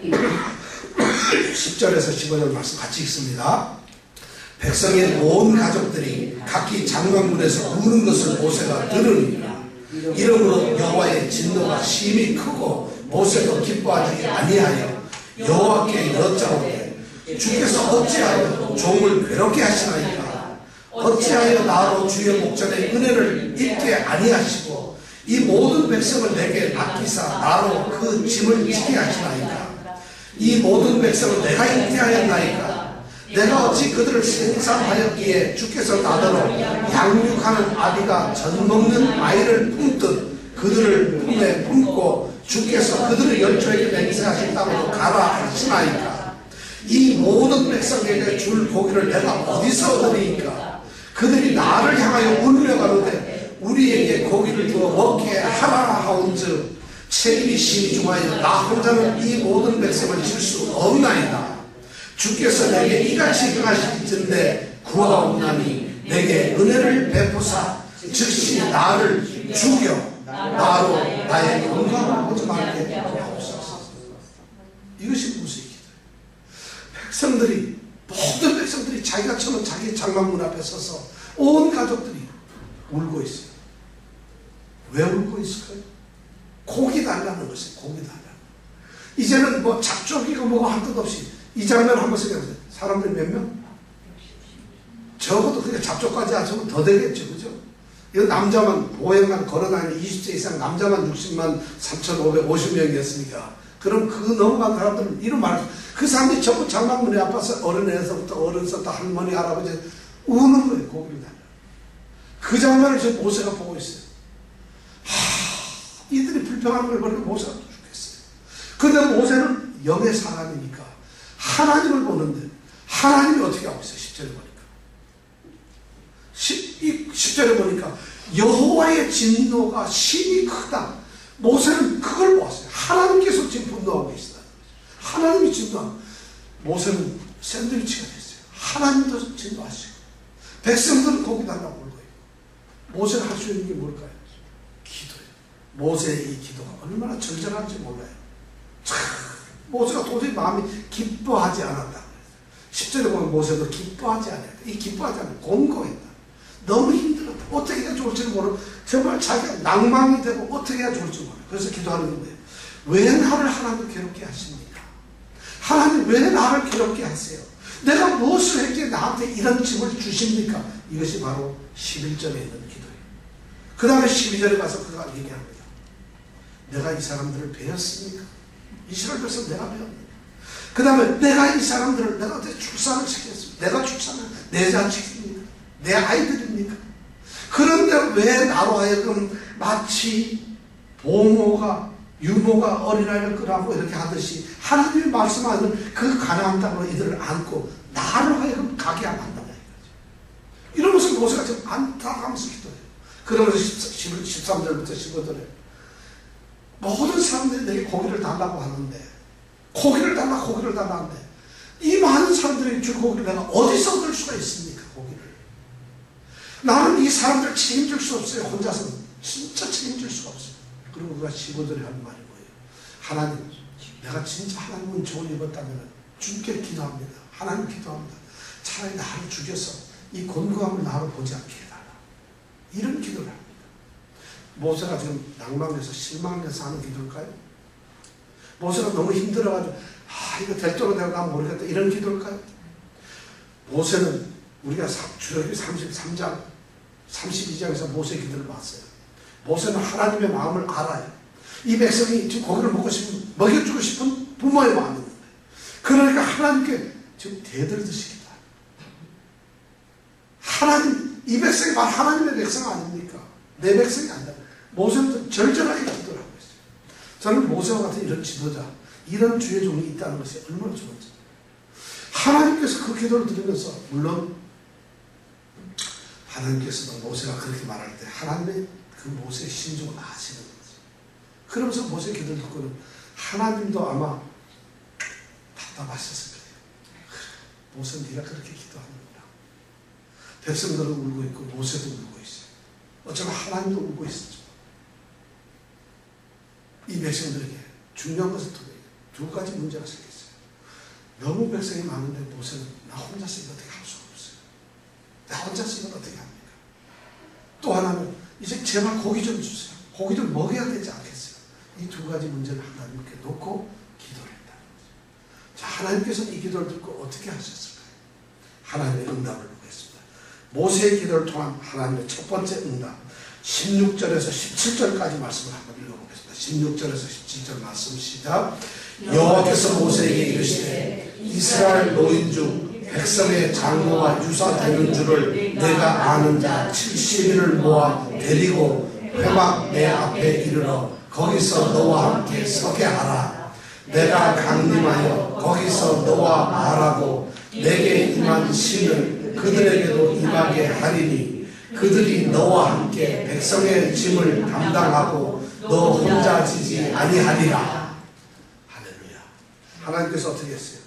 A: 10절에서 15절 말씀 같이 읽습니다. 백성의 온 가족들이 각기 장막문에서 우는 것을 모세가 들으니 이러므로 여호와의 진노가 심히 크고 모세도 기뻐하지 아니하여 여호와께 여짜오되 주께서 어찌하여 종을 괴롭게 하시나이까? 어찌하여 나로 주의 목전에 은혜를 입게 아니하시고 이 모든 백성을 내게 맡기사 나로 그 짐을 지게 하시나이까? 이 모든 백성을 내가 있게 하였나이까? 내가 어찌 그들을 생산하였기에 주께서 나더러 양육하는 아비가 젖 먹는 아이를 품듯 그들을 품에 품고 주께서 그들을 열조에게 맹세하신다고 가라 하시나이까? 이 모든 백성에게 줄 고기를 내가 어디서 얻으리이까? 그들이 나를 향하여 울며 가로되 우리에게 고기를 두어 먹게 하라 하온즉 책임이 심히 중하여 나 혼자는 이 모든 백성을 질 수 없나이다. 주께서 내게 이같이 행하실진데 구하옵나니 내게 은혜를 베푸사 즉시 나를 죽여 나로 나의 영광을 보지 말게 하옵소서. 이것이 무슨 기도예요. 백성들이 모든 백성들이 자기가 처음 자기 장막문 앞에 서서 온 가족들이 울고 있어요. 왜 울고 있을까요? 고기 달라는 것이에요. 고기 달라는. 이제는 뭐 잡족이고 뭐고 할 것 없이 이 장면 한번 생각해보세요. 사람들이 몇 명? 적어도 그게 잡족까지 하시면 더 되겠죠. 그죠? 이거 남자만 보행만 걸어다니는 20세 이상 남자만 60만 3,550명이었으니까 그럼 그 넘어간 사람들은 이런 말, 그 사람들이 전부 장막문에 앞에서 어른에서부터 어른서부터 할머니 할아버지 우는 거예요. 고기를 달라. 그 장면을 지금 모세가 보고 있어요. 이들이 불평하는 걸 보니까 모세가 죽겠어요. 그런데 모세는 영의 사람이니까 하나님을 보는데 하나님이 어떻게 하고 있어요? 10절에 보니까 10절에 보니까 여호와의 진노가 심히 크다. 모세는 그걸 보았어요. 하나님께서 지금 분노하고 계시다. 하나님이 진노하고 모세는 샌드위치가 됐어요. 하나님도 진노하시고 백성들은 고기 달라고 울고 있고 모세가 할 수 있는 게 뭘까요? 기도예요. 모세의 이 기도가 얼마나 절절한지 몰라요. 참 모세가 도저히 마음이 기뻐하지 않았다. 10절에 보면 모세도 기뻐하지 않았다. 이 기뻐하지 않았다. 공고했다. 너무 힘들었다. 어떻게 해야 좋을지 모르고 정말 자기가 낭망이 되고 어떻게 해야 좋을지 모르고 그래서 기도하는 거예요. 왜 나를 하나님 괴롭게 하십니까? 하나님 왜 나를 괴롭게 하세요? 내가 무엇을 했기에 나한테 이런 짐을 주십니까? 이것이 바로 11절에 있는 기도예요. 그 다음에 12절에 가서 그가 얘기합니다. 내가 이 사람들을 배웠습니까? 이스라엘 백성 내가 배웠는데 그 다음에 내가 이 사람들을 내가 어떻게 출산을 시켰습니까? 내가 출산을 내 자식입니까? 내 아이들입니까? 그런데 왜 나로 하여금 마치 보모가 유모가 어린아이를 끄라고 이렇게 하듯이 하나님이 말씀하는 그 가나안 땅으로 이들을 안고 나로 하여금 가게 안 한다는 거죠. 이러면서 모세가 지금 안타까면서 기도해요. 그러면서 13절부터 15절에 모든 사람들이 내게 고기를 달라고 하는데 고기를 달라 하는데 이 많은 사람들이 줄 고기를 내가 어디서 얻을 수가 있습니까? 고기를 나는 이 사람들 책임질 수 없어요. 혼자서는 진짜 책임질 수가 없어요. 그리고 그가 15절에 하는 말이 뭐예요? 하나님 내가 진짜 하나님 은총을 입었다면 주께 기도합니다. 하나님 기도합니다. 차라리 나를 죽여서 이 곤고함을 나로 보지 않게 해달라. 이런 기도를 합니다. 모세가 지금 낭망해서 실망해서 하는 기도일까요? 모세가 너무 힘들어가지고 이거 될 줄은 내가 모르겠다 이런 기도일까요? 모세는 우리가 출애굽기 33장 32장에서 모세의 기도를 봤어요. 모세는 하나님의 마음을 알아요. 이 백성이 지금 고기를 먹고 싶은 먹여주고 싶은 부모의 마음이 있는데 그러니까 하나님께 지금 대들듯이 기도해요. 하나님 이 백성이 바로 하나님의 백성 아닙니까? 내 백성이 아니라 모세는 절절하게 기도를 하고 있어요. 저는 모세와 같은 이런 지도자, 이런 주의 종이 있다는 것이 얼마나 좋은지. 하나님께서 그 기도를 들으면서 물론 하나님께서도 모세가 그렇게 말할 때 하나님의 그 모세의 심정을 아시는 거지. 그러면서 모세의 기도를 듣고는 하나님도 아마 답답하셨을 거예요. 모세는 네가 그렇게 기도하는구나. 백성들은 울고 있고 모세도 울고 있어요. 어쩌면 하나님도 울고 있었죠. 이 백성들에게 중요한 것은 두 가지 문제가 생겼어요. 너무 백성이 많은데 모세는 나 혼자서 이거 어떻게 할 수가 없어요. 나 혼자서 이걸 어떻게 합니까? 또 하나는 이제 제발 고기 좀 주세요. 고기 좀 먹여야 되지 않겠어요? 이 두 가지 문제를 하나님께 놓고 기도를 했다는 거죠. 자, 하나님께서는 이 기도를 듣고 어떻게 하셨을까요? 하나님의 응답을 보겠습니다. 모세의 기도를 통한 하나님의 첫 번째 응답, 16절에서 17절까지 말씀을 한번 읽어보겠습니다. 16절에서 17절 말씀 시작. 여호와께서 모세에게 이르시되 이스라엘 노인 중 백성의 장로와 유사되는 줄을 내가 아는 자 70인을 모아 데리고 회막 내 앞에 이르러 거기서 너와 함께 서게 하라. 내가 강림하여 거기서 너와 말하고 내게 임한 신을 그들에게도 임하게 하리니 그들이 너와 함께 백성의 짐을 감당하고 너 혼자 지지 아니하리라. 할렐루야. 하나님께서 어떻게 했어요?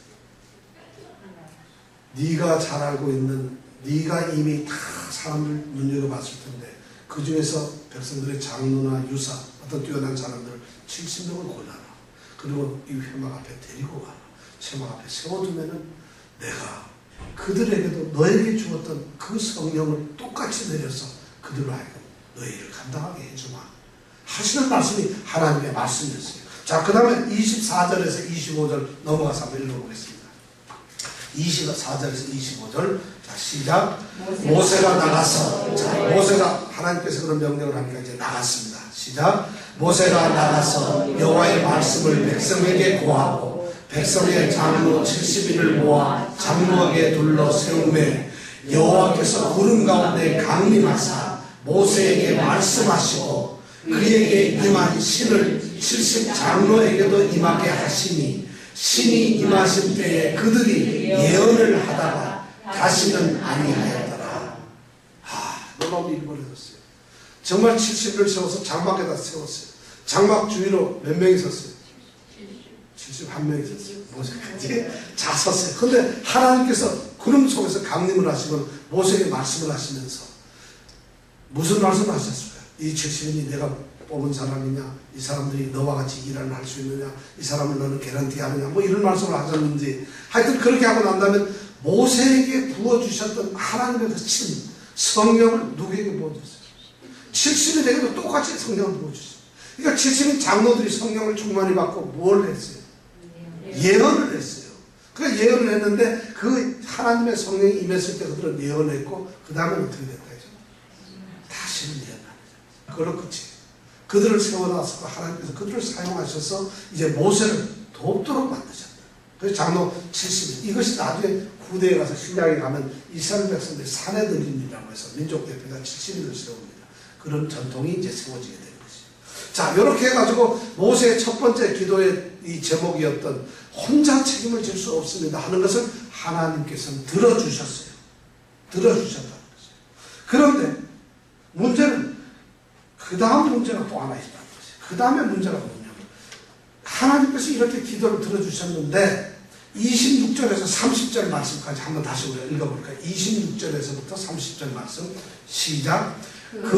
A: 네가 잘 알고 있는, 네가 이미 다 사람을 눈여겨봤을 텐데 그 중에서 백성들의 장로나 유사, 어떤 뛰어난 사람들을 70명을 골라라. 그리고 이 회막 앞에 데리고 가라. 회막 앞에 세워두면은 내가 그들에게도 너에게 주었던 그 성령을 똑같이 내려서 그들로 하여금 너희 일을 감당하게 해주마 하시는 말씀이 하나님의 말씀이었어요. 자, 그 다음에 24절에서 25절 넘어가서 한번 읽어보겠습니다. 24절에서 25절. 자, 시작. 모세가 나가서, 자, 모세가 하나님께서 그런 명령을 하니까 이제 나갔습니다. 시작. 모세가 나가서 여호와의 말씀을 백성에게 고하고 백성의 장로 70인을 모아 장로에게 둘러 세우매 여호와께서 구름 가운데 강림하사 모세에게 말씀하시고 그에게 임한 신을 70 장로에게도 임하게 하시니 신이 임하신 때에 그들이 예언을 하다가 다시는 아니하였더라. 놀라운 일이 벌어졌어요. 정말 70을 세워서 장막에다 세웠어요. 장막 주위로 몇 명이 섰어요? 71명이 섰어요. 모세까지 다 섰어요. 근데 하나님께서 구름 속에서 강림을 하시고 모세에게 말씀을 하시면서 무슨 말씀을 하셨을까요? 이 70인이 내가 뽑은 사람이냐, 이 사람들이 너와 같이 일을 할 수 있느냐, 이 사람을 너는 개런티 하느냐, 뭐 이런 말씀을 하셨는지, 하여튼 그렇게 하고 난 다음에 모세에게 부어주셨던 하나님의 그 침, 성령을 누구에게 부어줬어요? 70인에게도 똑같이 성령을 부어주셨어요. 그러니까 70인 장로들이 성령을 충만히 받고 뭘 했어요? 예언을 했어요. 그러니까 예언을 했는데 그 하나님의 성령이 임했을 때 그들은 예언했고 그 다음에 어떻게 됐다 해서 다시는 예언합니다. 그걸로 끝이에요. 그들을 세워놨고 하나님께서 그들을 사용하셔서 이제 모세를 돕도록 만드셨다. 그래서 장로 70인. 이것이 나중에 후대에 가서 신약에 가면 이스라엘 백성들이 사내들인이라고 해서 민족 대표가 70인을 세웁니다. 그런 전통이 이제 세워지게 되는 것이죠. 자, 이렇게 해가지고 모세의 첫 번째 기도의 이 제목이었던 혼자 책임을 질 수 없습니다 하는 것을 하나님께서는 들어주셨어요. 들어주셨다는 것이죠. 그런데 문제는 그 다음 문제가 또 하나 있다는 것이에요. 그 다음에 문제가 뭐냐면 하나님께서 이렇게 기도를 들어주셨는데 26절에서 30절 말씀까지 한번 다시 우리가 읽어볼까요? 26절에서부터 30절 말씀 시작. 그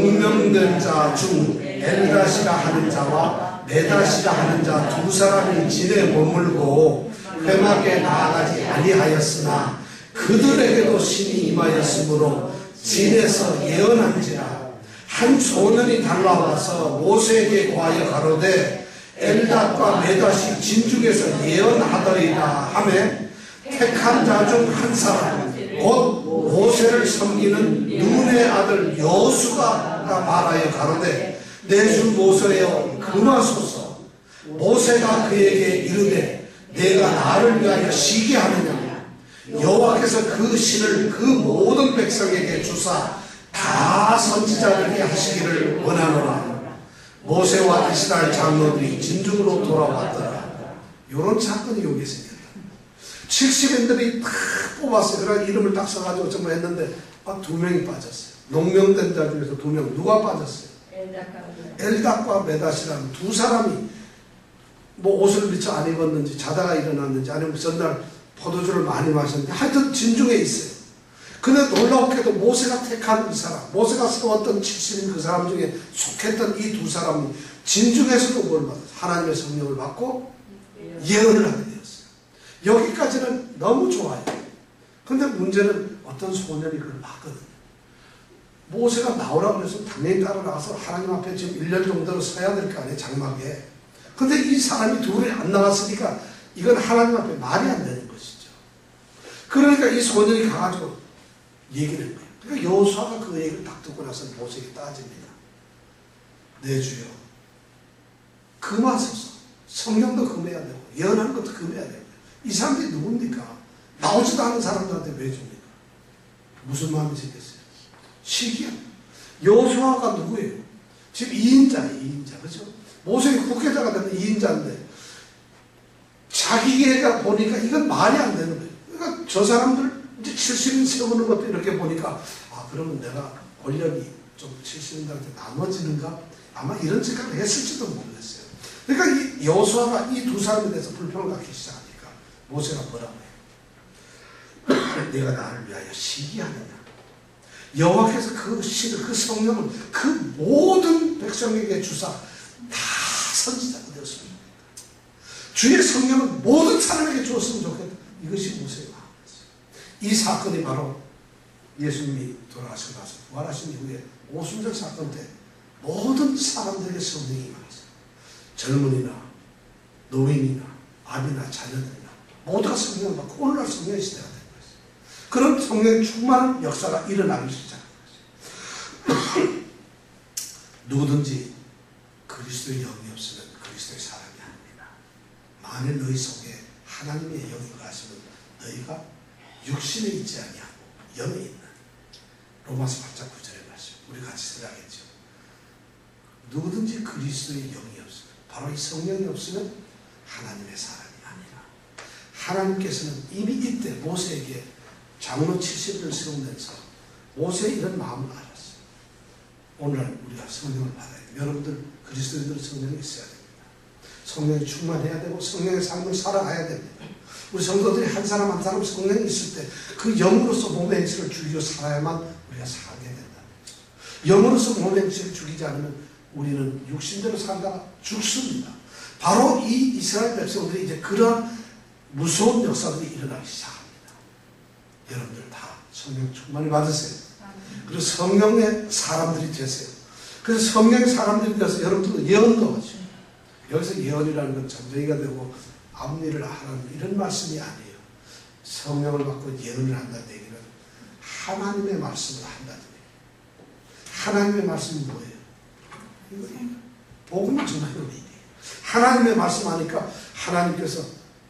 A: 농명된 자 중 엘다시라 하는 자와 메다시라 하는 자 두 사람이 진에 머물고 회막에 나아가지 아니하였으나 그들에게도 신이 임하였으므로 진에서 예언한지라. 한 소년이 달라와서 모세에게 구하여 가로되 엘닷과 메닷이 진중에서 예언하더이다 하매 택한 자 중 한 사람 곧 모세를 섬기는 눈의 아들 여호수아가 말하여 가로되 내 주 모세여 금하소서. 모세가 그에게 이르되 내가 나를 위하여 시게 하느냐. 여호와께서 그 신을 그 모든 백성에게 주사 다 선지자들에게 하시기를 원하노라. 모세와 이스라엘 장로들이 진중으로 돌아왔더라. 이런 사건이 여기 생겼다. 70인들이 다 뽑았어요. 그러니까 이름을 딱 써가지고 전부 했는데 두 명이 빠졌어요. 농명된 자 중에서 2명. 누가 빠졌어요? 엘닷과 메닷이라는 두 사람이 뭐 옷을 미처 안 입었는지 자다가 일어났는지 아니면 전날 포도주를 많이 마셨는지 하여튼 진중에 있어요. 근데 놀라웠게도 모세가 택한 이 사람, 모세가 세웠던 70인 그 사람 중에 속했던 이 두 사람은 진중에서도 뭘 받았어요? 하나님의 성령을 받고 예언을 하게 되었어요. 여기까지는 너무 좋아요. 근데 문제는 어떤 소년이 그걸 봤거든요. 모세가 나오라고 해서 당연히 따라 나가서 하나님 앞에 지금 1년 정도로 서야 될 거 아니에요, 장막에. 근데 이 사람이 둘이 안 나갔으니까 이건 하나님 앞에 말이 안 되는 것이죠. 그러니까 이 소년이 가가지고 얘기를 한 거예요. 그러니까 여호수아가 그 얘기를 딱 듣고 나서 모세에게 따집니다. 내 주여, 금하소서. 성령도 금해야 되고 예언하는 것도 금해야 되고. 이 사람들이 누굽니까? 나오지도 않은 사람들한테 왜 줍니까? 무슨 마음이 생겼어요? 시기야. 여호수아가 누구예요? 지금 2인자, 그죠? 모세의 국회자가 되는 2인자인데 자기가 보니까 이건 말이 안 되는 거예요. 그러니까 저 사람들 이제 70인 세우는 것도 이렇게 보니까 그러면 내가 권력이 좀 70인들한테 나눠지는가? 아마 이런 생각을 했을지도 모르겠어요. 그러니까 이 여호수아가 이 두 사람에 대해서 불평을 갖기 시작하니까 모세가 뭐라고 해요? 내가 나를 위하여 시기하느냐? 여호와께서 그 시를, 그 성령을 그 모든 백성에게 주사 다 선지자가 되었습니다. 주의 성령을 모든 사람에게 주었으면 좋겠다. 이것이 모세의 마음이었어요. 이 사건이 바로 예수님이 돌아가시고 나서 부활하신 이후에 오순절 사건 때 모든 사람들에게 성령이 임하셨어요. 젊은이나 노인이나 아비나 자녀들이나 모두가 성령을 받고 오늘날 성령의 시대가 된 것이죠. 그런 성령의 충만한 역사가 일어나기 시작한 것이죠. 누구든지 그리스도의 영이 없으면 그리스도의 사람이 아닙니다. 만일 너희 속에 하나님의 영이 가시면 너희가 육신에 있지 아니하고 영에 있는 로마서 8장 9절의 말씀 우리 같이 생각했죠. 누구든지 그리스도의 영이 없으면 바로 이 성령이 없으면 하나님의 사람이 아니라 하나님께서는 이미 이때 모세에게 장로 70을 세우면서 모세의 이런 마음을 알았어요. 오늘날 우리가 성령을 받아야 돼요. 여러분들 그리스도인들은 성령이 있어야 됩니다. 성령이 충만해야 되고 성령의 삶을 살아가야 됩니다. 우리 성도들이 한 사람 한 사람 성령이 있을 때 그 영으로서 몸의 행실을 죽이고 살아야만 우리가 살게 된다. 영으로서 몸의 행실을 죽이지 않으면 우리는 육신대로 살다가 죽습니다. 바로 이 이스라엘 백성들이 이제 그런 무서운 역사들이 일어나기 시작합니다. 여러분들 다 성령 충만히 받으세요. 그리고 성령의 사람들이 되세요. 그래서 성령의 사람들이 되어서 여러분들도 예언도 하죠. 여기서 예언이라는 건 전쟁이가 되고 앞일을 하라는 이런 말씀이 아니에요. 성령을 받고 예언을 한다는 얘기는 하나님의 말씀을 한다는 얘기예요. 하나님의 말씀이 뭐예요? 이거예요. 복음을 전하는 얘기예요. 하나님의 말씀하니까 하나님께서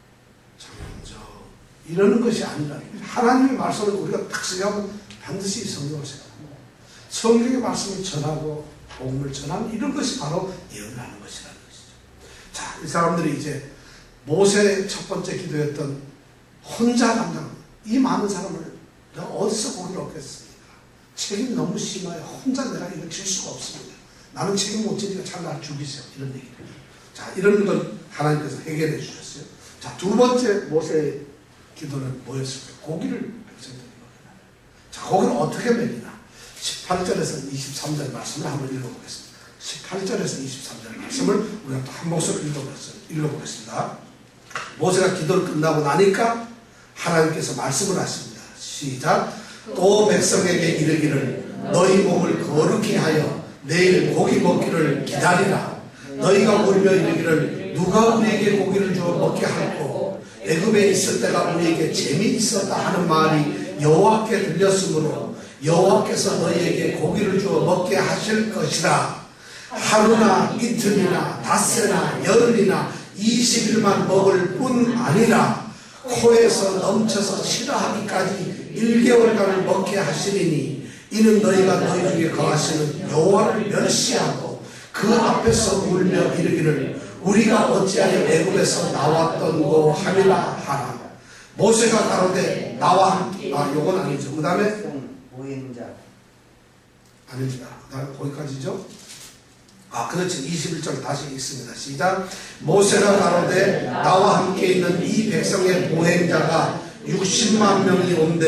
A: 이러는 것이 아니라 하나님의 말씀을 우리가 딱 생각하면 반드시 성경을 생각합니다. 성경의 말씀을 전하고 복음을 전하는 이런 것이 바로 예언을 하는 것이라는 것이죠. 자, 이 사람들이 이제 모세의 첫 번째 기도였던 혼자 감당, 이 많은 사람을 내가 어디서 고기를 얻겠습니까? 책임이 너무 심하여 혼자 내가 이걸 질 수가 없습니다. 나는 책임 못 지니까 잘 날 죽이세요. 이런 얘기를. 자, 이런 걸 하나님께서 해결해 주셨어요. 자, 두 번째 모세의 기도는 뭐였을까요? 고기를 백성들이 먹이나. 자, 고기를 어떻게 먹이나? 18절에서 23절 말씀을 한번 읽어보겠습니다. 18절에서 23절 말씀을 우리가 또 한 목소리로 읽어보겠습니다. 모세가 기도를 끝나고 나니까 하나님께서 말씀을 하십니다. 시작. 또 백성에게 이르기를 너희 몸을 거룩히 하여 내일 고기 먹기를 기다리라. 너희가 울며 이르기를 누가 우리에게 고기를 주어 먹게 할꼬. 애굽에 있을 때가 우리에게 재미있었다 하는 말이 여호와께 들렸으므로 여호와께서 너희에게 고기를 주어 먹게 하실 것이라. 하루나 이틀이나 닷새나 열흘이나 20일만 먹을 뿐 아니라 코에서 넘쳐서 싫어하기까지 1개월간을 먹게 하시리니 이는 너희가 너희 중에 거하시는 여호와를 멸시하고 그 앞에서 울며 이르기를 우리가 어찌하여 애굽에서 나왔던고 함이라 하라. 모세가 가로되 나와 함께 요건 아니죠. 그 다음에
B: 보행자
A: 아닙니다. 그 다음에 거기까지죠. 그렇지. 21절 다시 읽습니다. 시작. 모세가 가로되 나와 함께 있는 이 백성의 보행자가 60만 명이 온데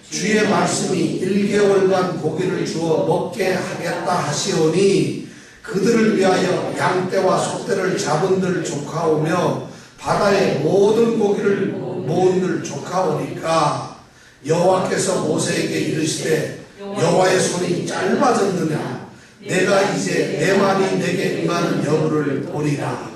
A: 주의 말씀이 1개월간 고기를 주어 먹게 하겠다 하시오니 그들을 위하여 양떼와 소떼를 잡은들 조카오며 바다의 모든 고기를 모은들 조카오니까 여호와께서 모세에게 이르시되 여호와의 손이 짧아졌느냐 내가 이제 내 말이 내게 임하는 여부를 보리라.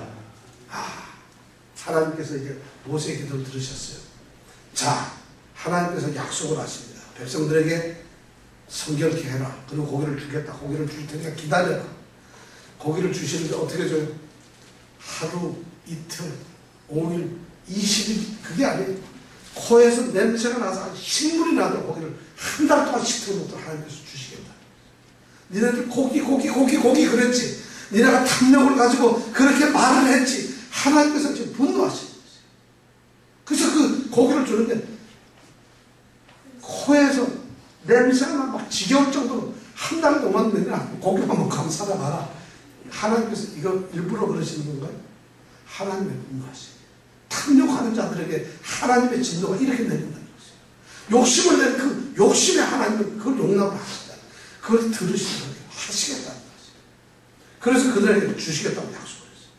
A: 하나님께서 이제 모세의 기도를 들으셨어요. 자, 하나님께서 약속을 하십니다. 백성들에게 성결케 해라. 그리고 고기를 주겠다. 고기를 줄 테니까 기다려라. 고기를 주시는데 어떻게 줘요? 하루, 이틀, 5일, 20일 그게 아니에요. 코에서 냄새가 나서 식물이 나도 고기를 한 달 동안 식혀놓도록 하나님께서 주시겠다. 니네들 고기 그랬지. 니네가 탐욕을 가지고 그렇게 말을 했지. 하나님께서 지금 분노하시는 거예요. 그래서 그 고기를 주는데 코에서 냄새가 막 지겨울 정도로 한 달 동안 내가 고기만 먹고 살아가라. 하나님께서 이거 일부러 그러시는 건가요? 하나님의 분노하시는 거예요. 탐욕하는 자들에게 하나님의 진노가 이렇게 내린다는 것이에요. 욕심을 낸 그 욕심에 하나님은 그걸 용납을 하시다. 그걸 들으시는 거예요. 하시겠다는 것이에요. 그래서 그들에게 주시겠다고 약속을 했어요.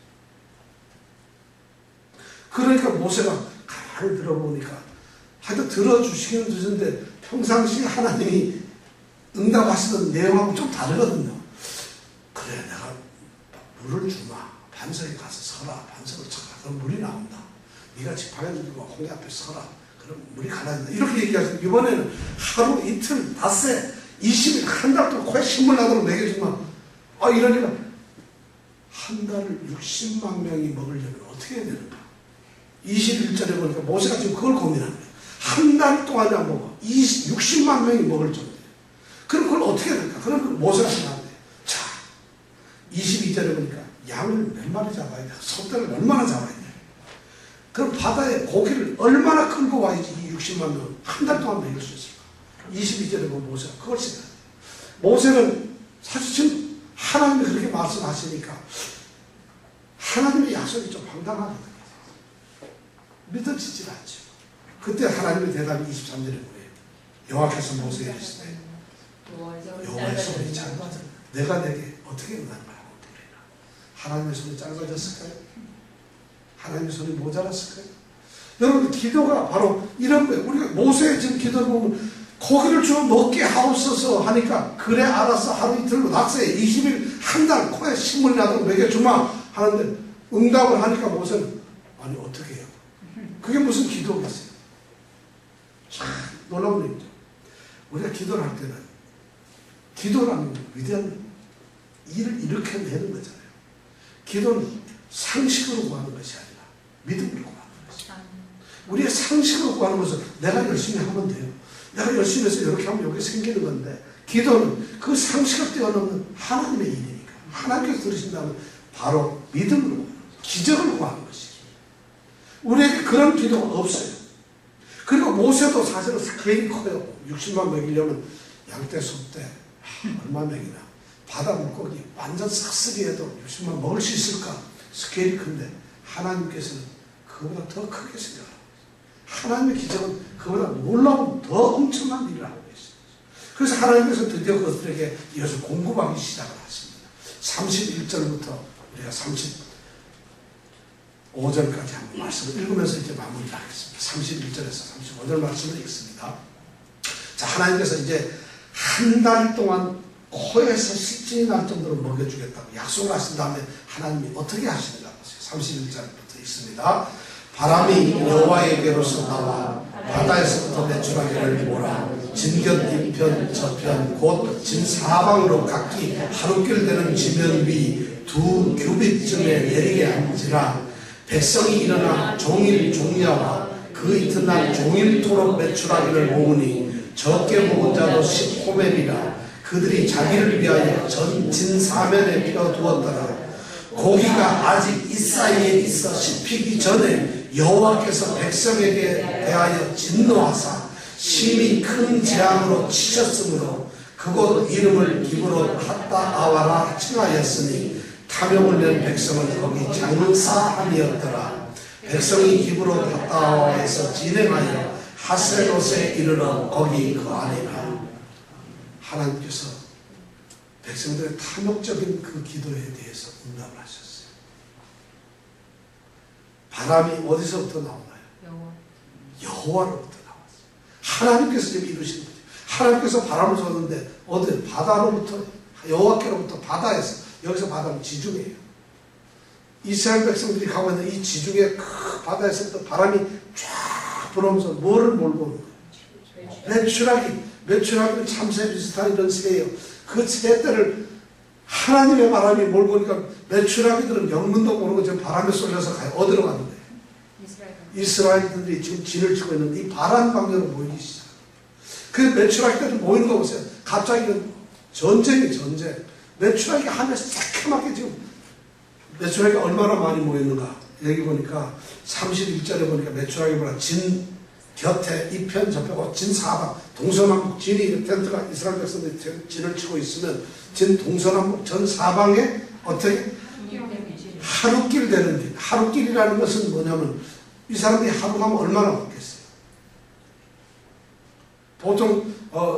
A: 그러니까 모세가 가만히 들어보니까 하여튼 들어주시긴 주는데 평상시 하나님이 응답하시던 내용하고 좀 다르거든요. 그래, 내가 물을 주마. 반석에 가서 서라. 반석을 쳐라. 그럼 물이 나온다. 네가 지팡이 들고 홍해 앞에 서라. 그럼 물이 갈라진다. 이렇게 얘기하시고 이번에는 하루, 이틀, 닷새, 20일, 한 달 동안 코에 신물 나도록 먹여주마. 이러니까 한 달을 60만 명이 먹으려면 어떻게 해야 되는가? 21절에 보니까 모세가 지금 그걸 고민하는 거예요. 한 달 동안에 안 먹어. 60만 명이 먹을 정도예요. 그럼 그걸 어떻게 해야 될까? 그럼 그걸 모세가 생각하는데, 자, 22절에 보니까 양을 몇 마리 잡아야 돼? 소떼를 얼마나 잡아야 돼? 그럼 바다에 고기를 얼마나 끌고 와야지 이 60만 명은 한 달 동안 먹일 수 있을까? 22절에 보면 모세가 그걸 생각해요. 모세는 사실 지금 하나님이 그렇게 말씀하시니까 하나님의 약속이 좀 황당하거든요. 믿어지질 않죠. 그때 하나님의 대답이 23절에 뭐예요? 여호와께서 모세에게 이르시되 여호와의 손이 짧아졌다. 내가 내게 어떻게 응하는 거라고 물으리라. 하나님의 손이 짧아졌을까요? 하나님의 손이 모자랐을까요? 여러분, 기도가 바로 이런 거예요. 우리가 모세의 지금 기도를 보면 고기를 주어 먹게 하옵소서 하니까 그래 알았어. 하루 이틀로 낙서해. 20일 한 달 코에 신물이 나도록 먹여주마 하는데 응답을 하니까 모세는 아니 어떻게 해요? 그게 무슨 기도겠어요? 참 놀라운 일이죠. 우리가 기도를 할 때는 기도라는 위대한 일을 이렇게 내는 거잖아요. 기도는 상식으로 구하는 것이 아니라 믿음으로 구하는 것이죠. 우리의 상식으로 구하는 것은 내가 열심히 하면 돼요. 내가 열심히 해서 이렇게 하면 이렇게 생기는 건데 기도는 그 상식을 뛰어넘는 하나님의 일이니까 하나님께서 들으신다면 바로 믿음으로 기적을 구하는 것이죠. 우리에게 그런 기도가 없어요. 그리고 모세도 사실은 스케일이 커요. 60만 먹이려면 양떼, 소떼 얼마 명이나 바다 물고기 완전 싹쓸이 해도 60만 먹을 수 있을까? 스케일이 큰데 하나님께서는 그보다 더 크게 생각합니다. 하나님의 기적은 그보다 놀라운 더 엄청난 일을 하고 계십니다. 그래서 하나님께서 드디어 그들에게 이어서 공급하기 시작을 하십니다. 31절부터 우리가 35절까지 한번 말씀을 읽으면서 이제 마무리를 하겠습니다. 31절에서 35절 말씀을 읽습니다. 자, 하나님께서 이제 한 달 동안 코에서 실증이 날 정도로 먹여주겠다고 약속을 하신 다음에 하나님이 어떻게 하시는가 보세요. 31절부터 읽습니다. 바람이 여호와에게로서 나와 바다에서부터 메추라기를 몰아 진견 이편 저편 곧 진사방으로 각기 하루길 되는 지면 위 2규빗쯤에 내리게 한지라. 백성이 일어나 종일 종야와 그 이튿날 종일토록 메추라기를 모으니 적게 모은 자도 10호멜이라. 그들이 자기를 위하여 전 진사면에 펴두었더라. 고기가 아직 이 사이에 있어 씹히기 전에 여호와께서 백성에게 대하여 진노하사 심히 큰 재앙으로 치셨으므로 그곳 이름을 기브롯 핫다아와라 칭하였으니 탐욕을 낸 백성은 거기 장사함이었더라. 백성이 기브롯 핫다아와에서 진행하여 하세롯에 이르러 거기 그 안이라. 하나님께서 백성들의 탐욕적인 그 기도에 대해서 응답을 하셨어요. 바람이 어디서부터 나오나요? 여호와로부터 나왔어요. 하나님께서 지금 이루시는 거죠. 하나님께서 바람을 쏘는데 어디? 바다로부터, 여호와께로부터, 바다에서. 여기서 바다는 지중해예요. 이스라엘 백성들이 가고 있는 이 지중해 그 바다에서부터 바람이 쫙 불어오면서 뭐를 몰고 오는 거예요? 메추라기. 메추라기는 참새 비슷한 이런 새예요. 그 새들을 하나님의 바람이 몰고 오니까 메추라기들은 영문도 모르고 지금 바람에 쏠려서 가요. 어디로 가는 거예요? 이스라엘들이 지금 진을 치고 있는 이 바람 방향으로 모이기 시작. 그 메추라기들이 모이는 거 보세요. 갑자기 전쟁이 전쟁. 메추라기가 하늘에서 새카맣게 지금 메추라기가 얼마나 많이 모였는가. 여기 보니까 31절에 보니까 메추라기보다 진 곁에 이편 저편 진 사방 동서남북 진이 텐트가 이스라엘 백성들이 진을 치고 있으면 진 동서남북 전 사방에 어떻게 하루길 되는 길. 하루길이라는 것은 뭐냐면 이 사람들이 하루 가면 얼마나 걷겠어요. 보통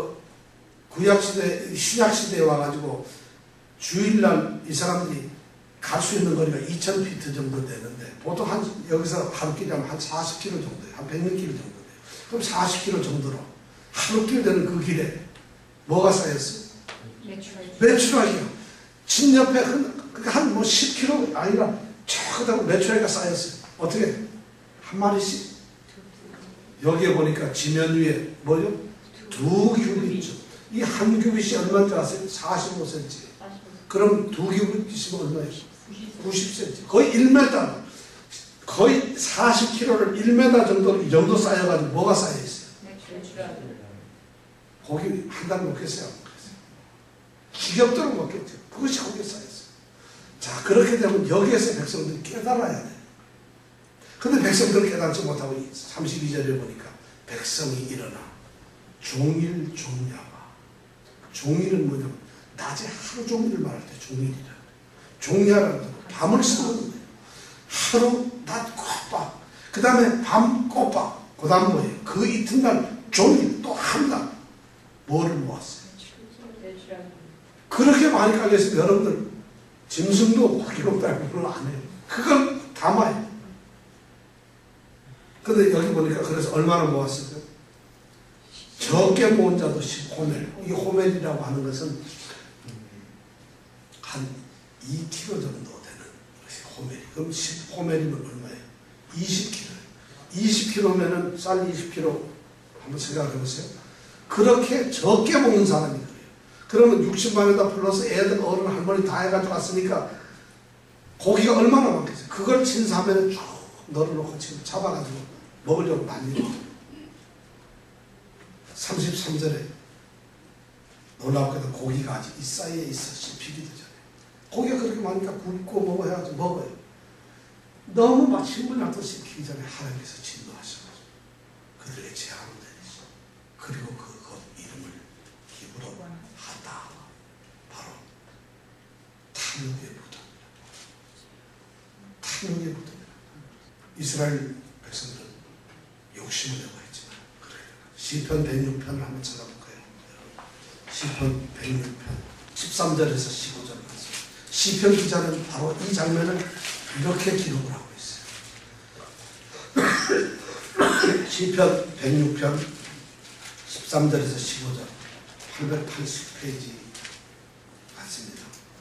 A: 구약시대 신약시대에 와가지고 주일날 이 사람들이 갈 수 있는 거리가 2000피트 정도 되는데 보통 여기서 하루길이 하면 한 40km 정도예요. 한 100km 정도 돼요. 그럼 40km 정도로 하루길 되는 그 길에 뭐가 쌓였어요? 메추라기요. 진 옆에 한 10km 아니라 쫙 메추라기가 쌓였어요. 어떻게? 한 마리씩. 여기에 보니까 지면 위에 뭐요? 2규빗. 이 한 규빗이 얼마인지 아세요? 45cm. 그럼 2규빗이면 얼마예요? 90cm. 거의 1m. 거의 40kg를 1m 정도 이 정도 쌓여가지고 뭐가 쌓여있어요? 고기 한 달 먹겠어요? 안 먹겠어요? 기ገብ도록 먹겠죠. 그것이 거기에 쌓였어요. 자, 그렇게 되면 여기에서 백성들이 깨달아야 돼요. 근데 백성들은 깨닫지 못하고 32절에 보니까 백성이 일어나 종일 종야와. 종일은 뭐냐면 낮에 하루 종일을 말할 때 종일이라. 종야라는 거 밤을 쓰는 거예요. 하루 낮 꼬박, 그 다음에 밤 꼬박, 그 다음 뭐예요? 그 이튿날 종일 또 한다. 뭐를 모았어요? 그렇게 많이 깔려있으면 여러분들 짐승도 없고 기록도 알고 별로 안 해요. 그걸 담아요. 근데 여기 보니까 그래서 얼마나 모았을까요? 적게 모은 자도 10호멜. 이 호멜이라고 하는 것은 한 2kg 정도 되는 것이 호멜이. 그럼 10호멜이면 얼마예요? 20kg. 20kg면은 쌀 20kg 한번 생각해 보세요. 그렇게 적게 먹는 사람이 그래요. 그러면 60만에다 플러스 애들, 어른, 할머니 다 해가지고 왔으니까 고기가 얼마나 많겠어요. 그걸 진사면에 쭉 널어놓고 지금 잡아가지고 먹으려고 난리로. 33절에 놀랍게도 고기가 아직 이 사이에 있어 씹히기도 전에. 고기가 그렇게 많으니까 굽고 먹어야지 먹어요. 너무 막 신분 나듯이 씹히기 전에 하나님께서 진노하셔서 그들에게 재앙을 내리시고 그리고 그것 이름을 히브로 하다. 바로 탐욕의 무덤이라. 탐욕의 무덤이라. 이스라엘 백성들은 욕심을 내고 했지만 시편 106편을 한번 찾아볼까요? 시편 106편 13절에서 15절 시편 기자는 바로 이 장면을 이렇게 기록을 하고 있어요. 시편 106편 13절에서 15절 880페이지 맞습니다.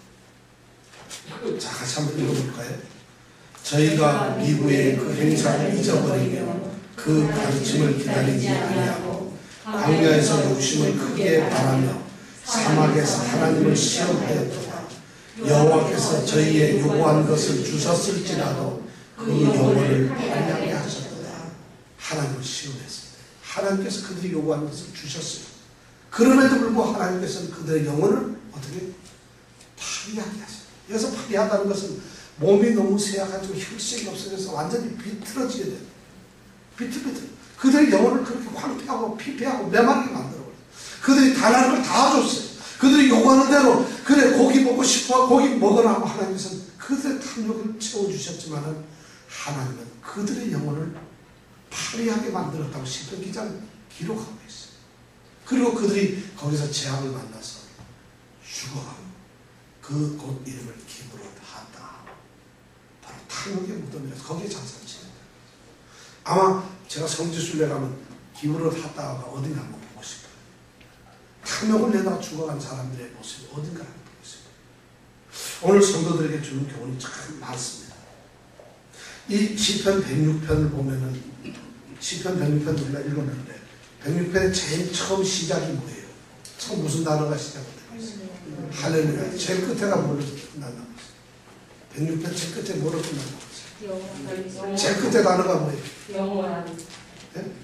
A: 자, 같이 한번 읽어볼까요? 저희가 미국의 그 행사를 잊어버리며 그 가르침을 기다리지 아니하고 광야에서 욕심을 크게 바라며 사막에서 하나님을 시험하였도다. 여호와께서 저희의 요구한 것을 주셨을지라도 그 영혼을 파괴하게 하셨도다. 하나님을 시험했습니다. 하나님께서 그들이 요구한 것을 주셨어요. 그럼에도 불구하고 하나님께서는 그들의 영혼을 어떻게 파괴하게 하셨어요. 여기서 파괴하다는 것은 몸이 너무 쇠약해지고 혈색이 없어져서 완전히 비틀어지게 돼요. 비틀비틀. 그들의 영혼을 그렇게 황폐하고 피폐하고 메마르게 만들어버려요. 그들이 달라는 걸 다 줬어요. 그들이 요구하는 대로 그래 고기 먹고 싶어 고기 먹으라 하고 하나님께서는 그들의 탐욕을 채워주셨지만 하나님은 그들의 영혼을 파리하게 만들었다고 시편 기자는 기록하고 있어요. 그리고 그들이 거기서 재앙을 만나서 죽어가고 그 곳 이름을 기브롯 하다, 바로 탕옥의 무덤이라서 거기에 장사를 지낸다. 아마 제가 성지순례 가면 기브롯 하다가 어딘가 한번 보고 싶어요. 탕옥을 내다가 죽어간 사람들의 모습이 어딘가 한번 보고 싶어요. 오늘 성도들에게 주는 교훈이 참 많습니다. 이 시편 106편을 보면은, 시편 106편 우리가 읽었는데 106편의 제일 처음 시작이 뭐예요? 처음 무슨 단어가 시작돼요? 할렐루야. 제일 끝에가 뭐로 끝난다고 했어요? 106편 제일 끝에 뭐로 끝난다고 했어요? 제일 끝에 단어가 뭐예요?
B: 영원한.
A: 네?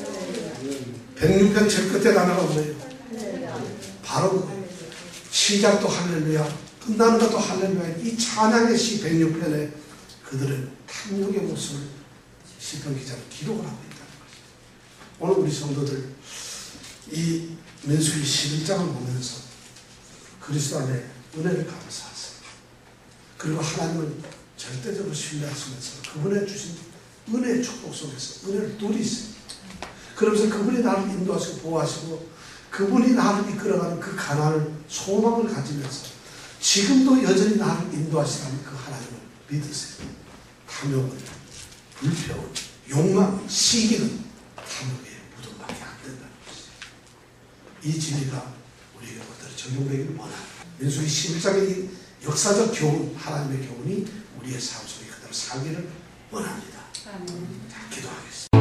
A: 106편 제일 끝에 단어가 뭐예요? 바로 그거예요. 시작도 할렐루야, 끝나는 것도 할렐루야. 이 찬양의 시 106편에 그들의 탐욕의 모습을 시편 기자는 기록을 하고 있다는 것이죠. 오늘 우리 성도들 이 민수기 11장을 보면서 그리스도 안에 은혜를 감사하세요. 그리고 하나님을 절대적으로 신뢰하시면서 그분의 주신 은혜의 축복 속에서 은혜를 누리세요. 그러면서 그분이 나를 인도하시고 보호하시고 그분이 나를 이끌어가는 그 가난을 소망을 가지면서 지금도 여전히 나를 인도하시라는 그 하나님을 믿으세요. 탐욕은, 불평은, 욕망은, 시기는 탐욕의 무덤밖에 안 된다는 것이죠. 이 진리가 우리에게 그대로 적용되기를 원합니다. 민수기 11장의 이 역사적 교훈, 하나님의 교훈이 우리의 삶 속에 그대로 살기를 원합니다. 자, 기도하겠습니다.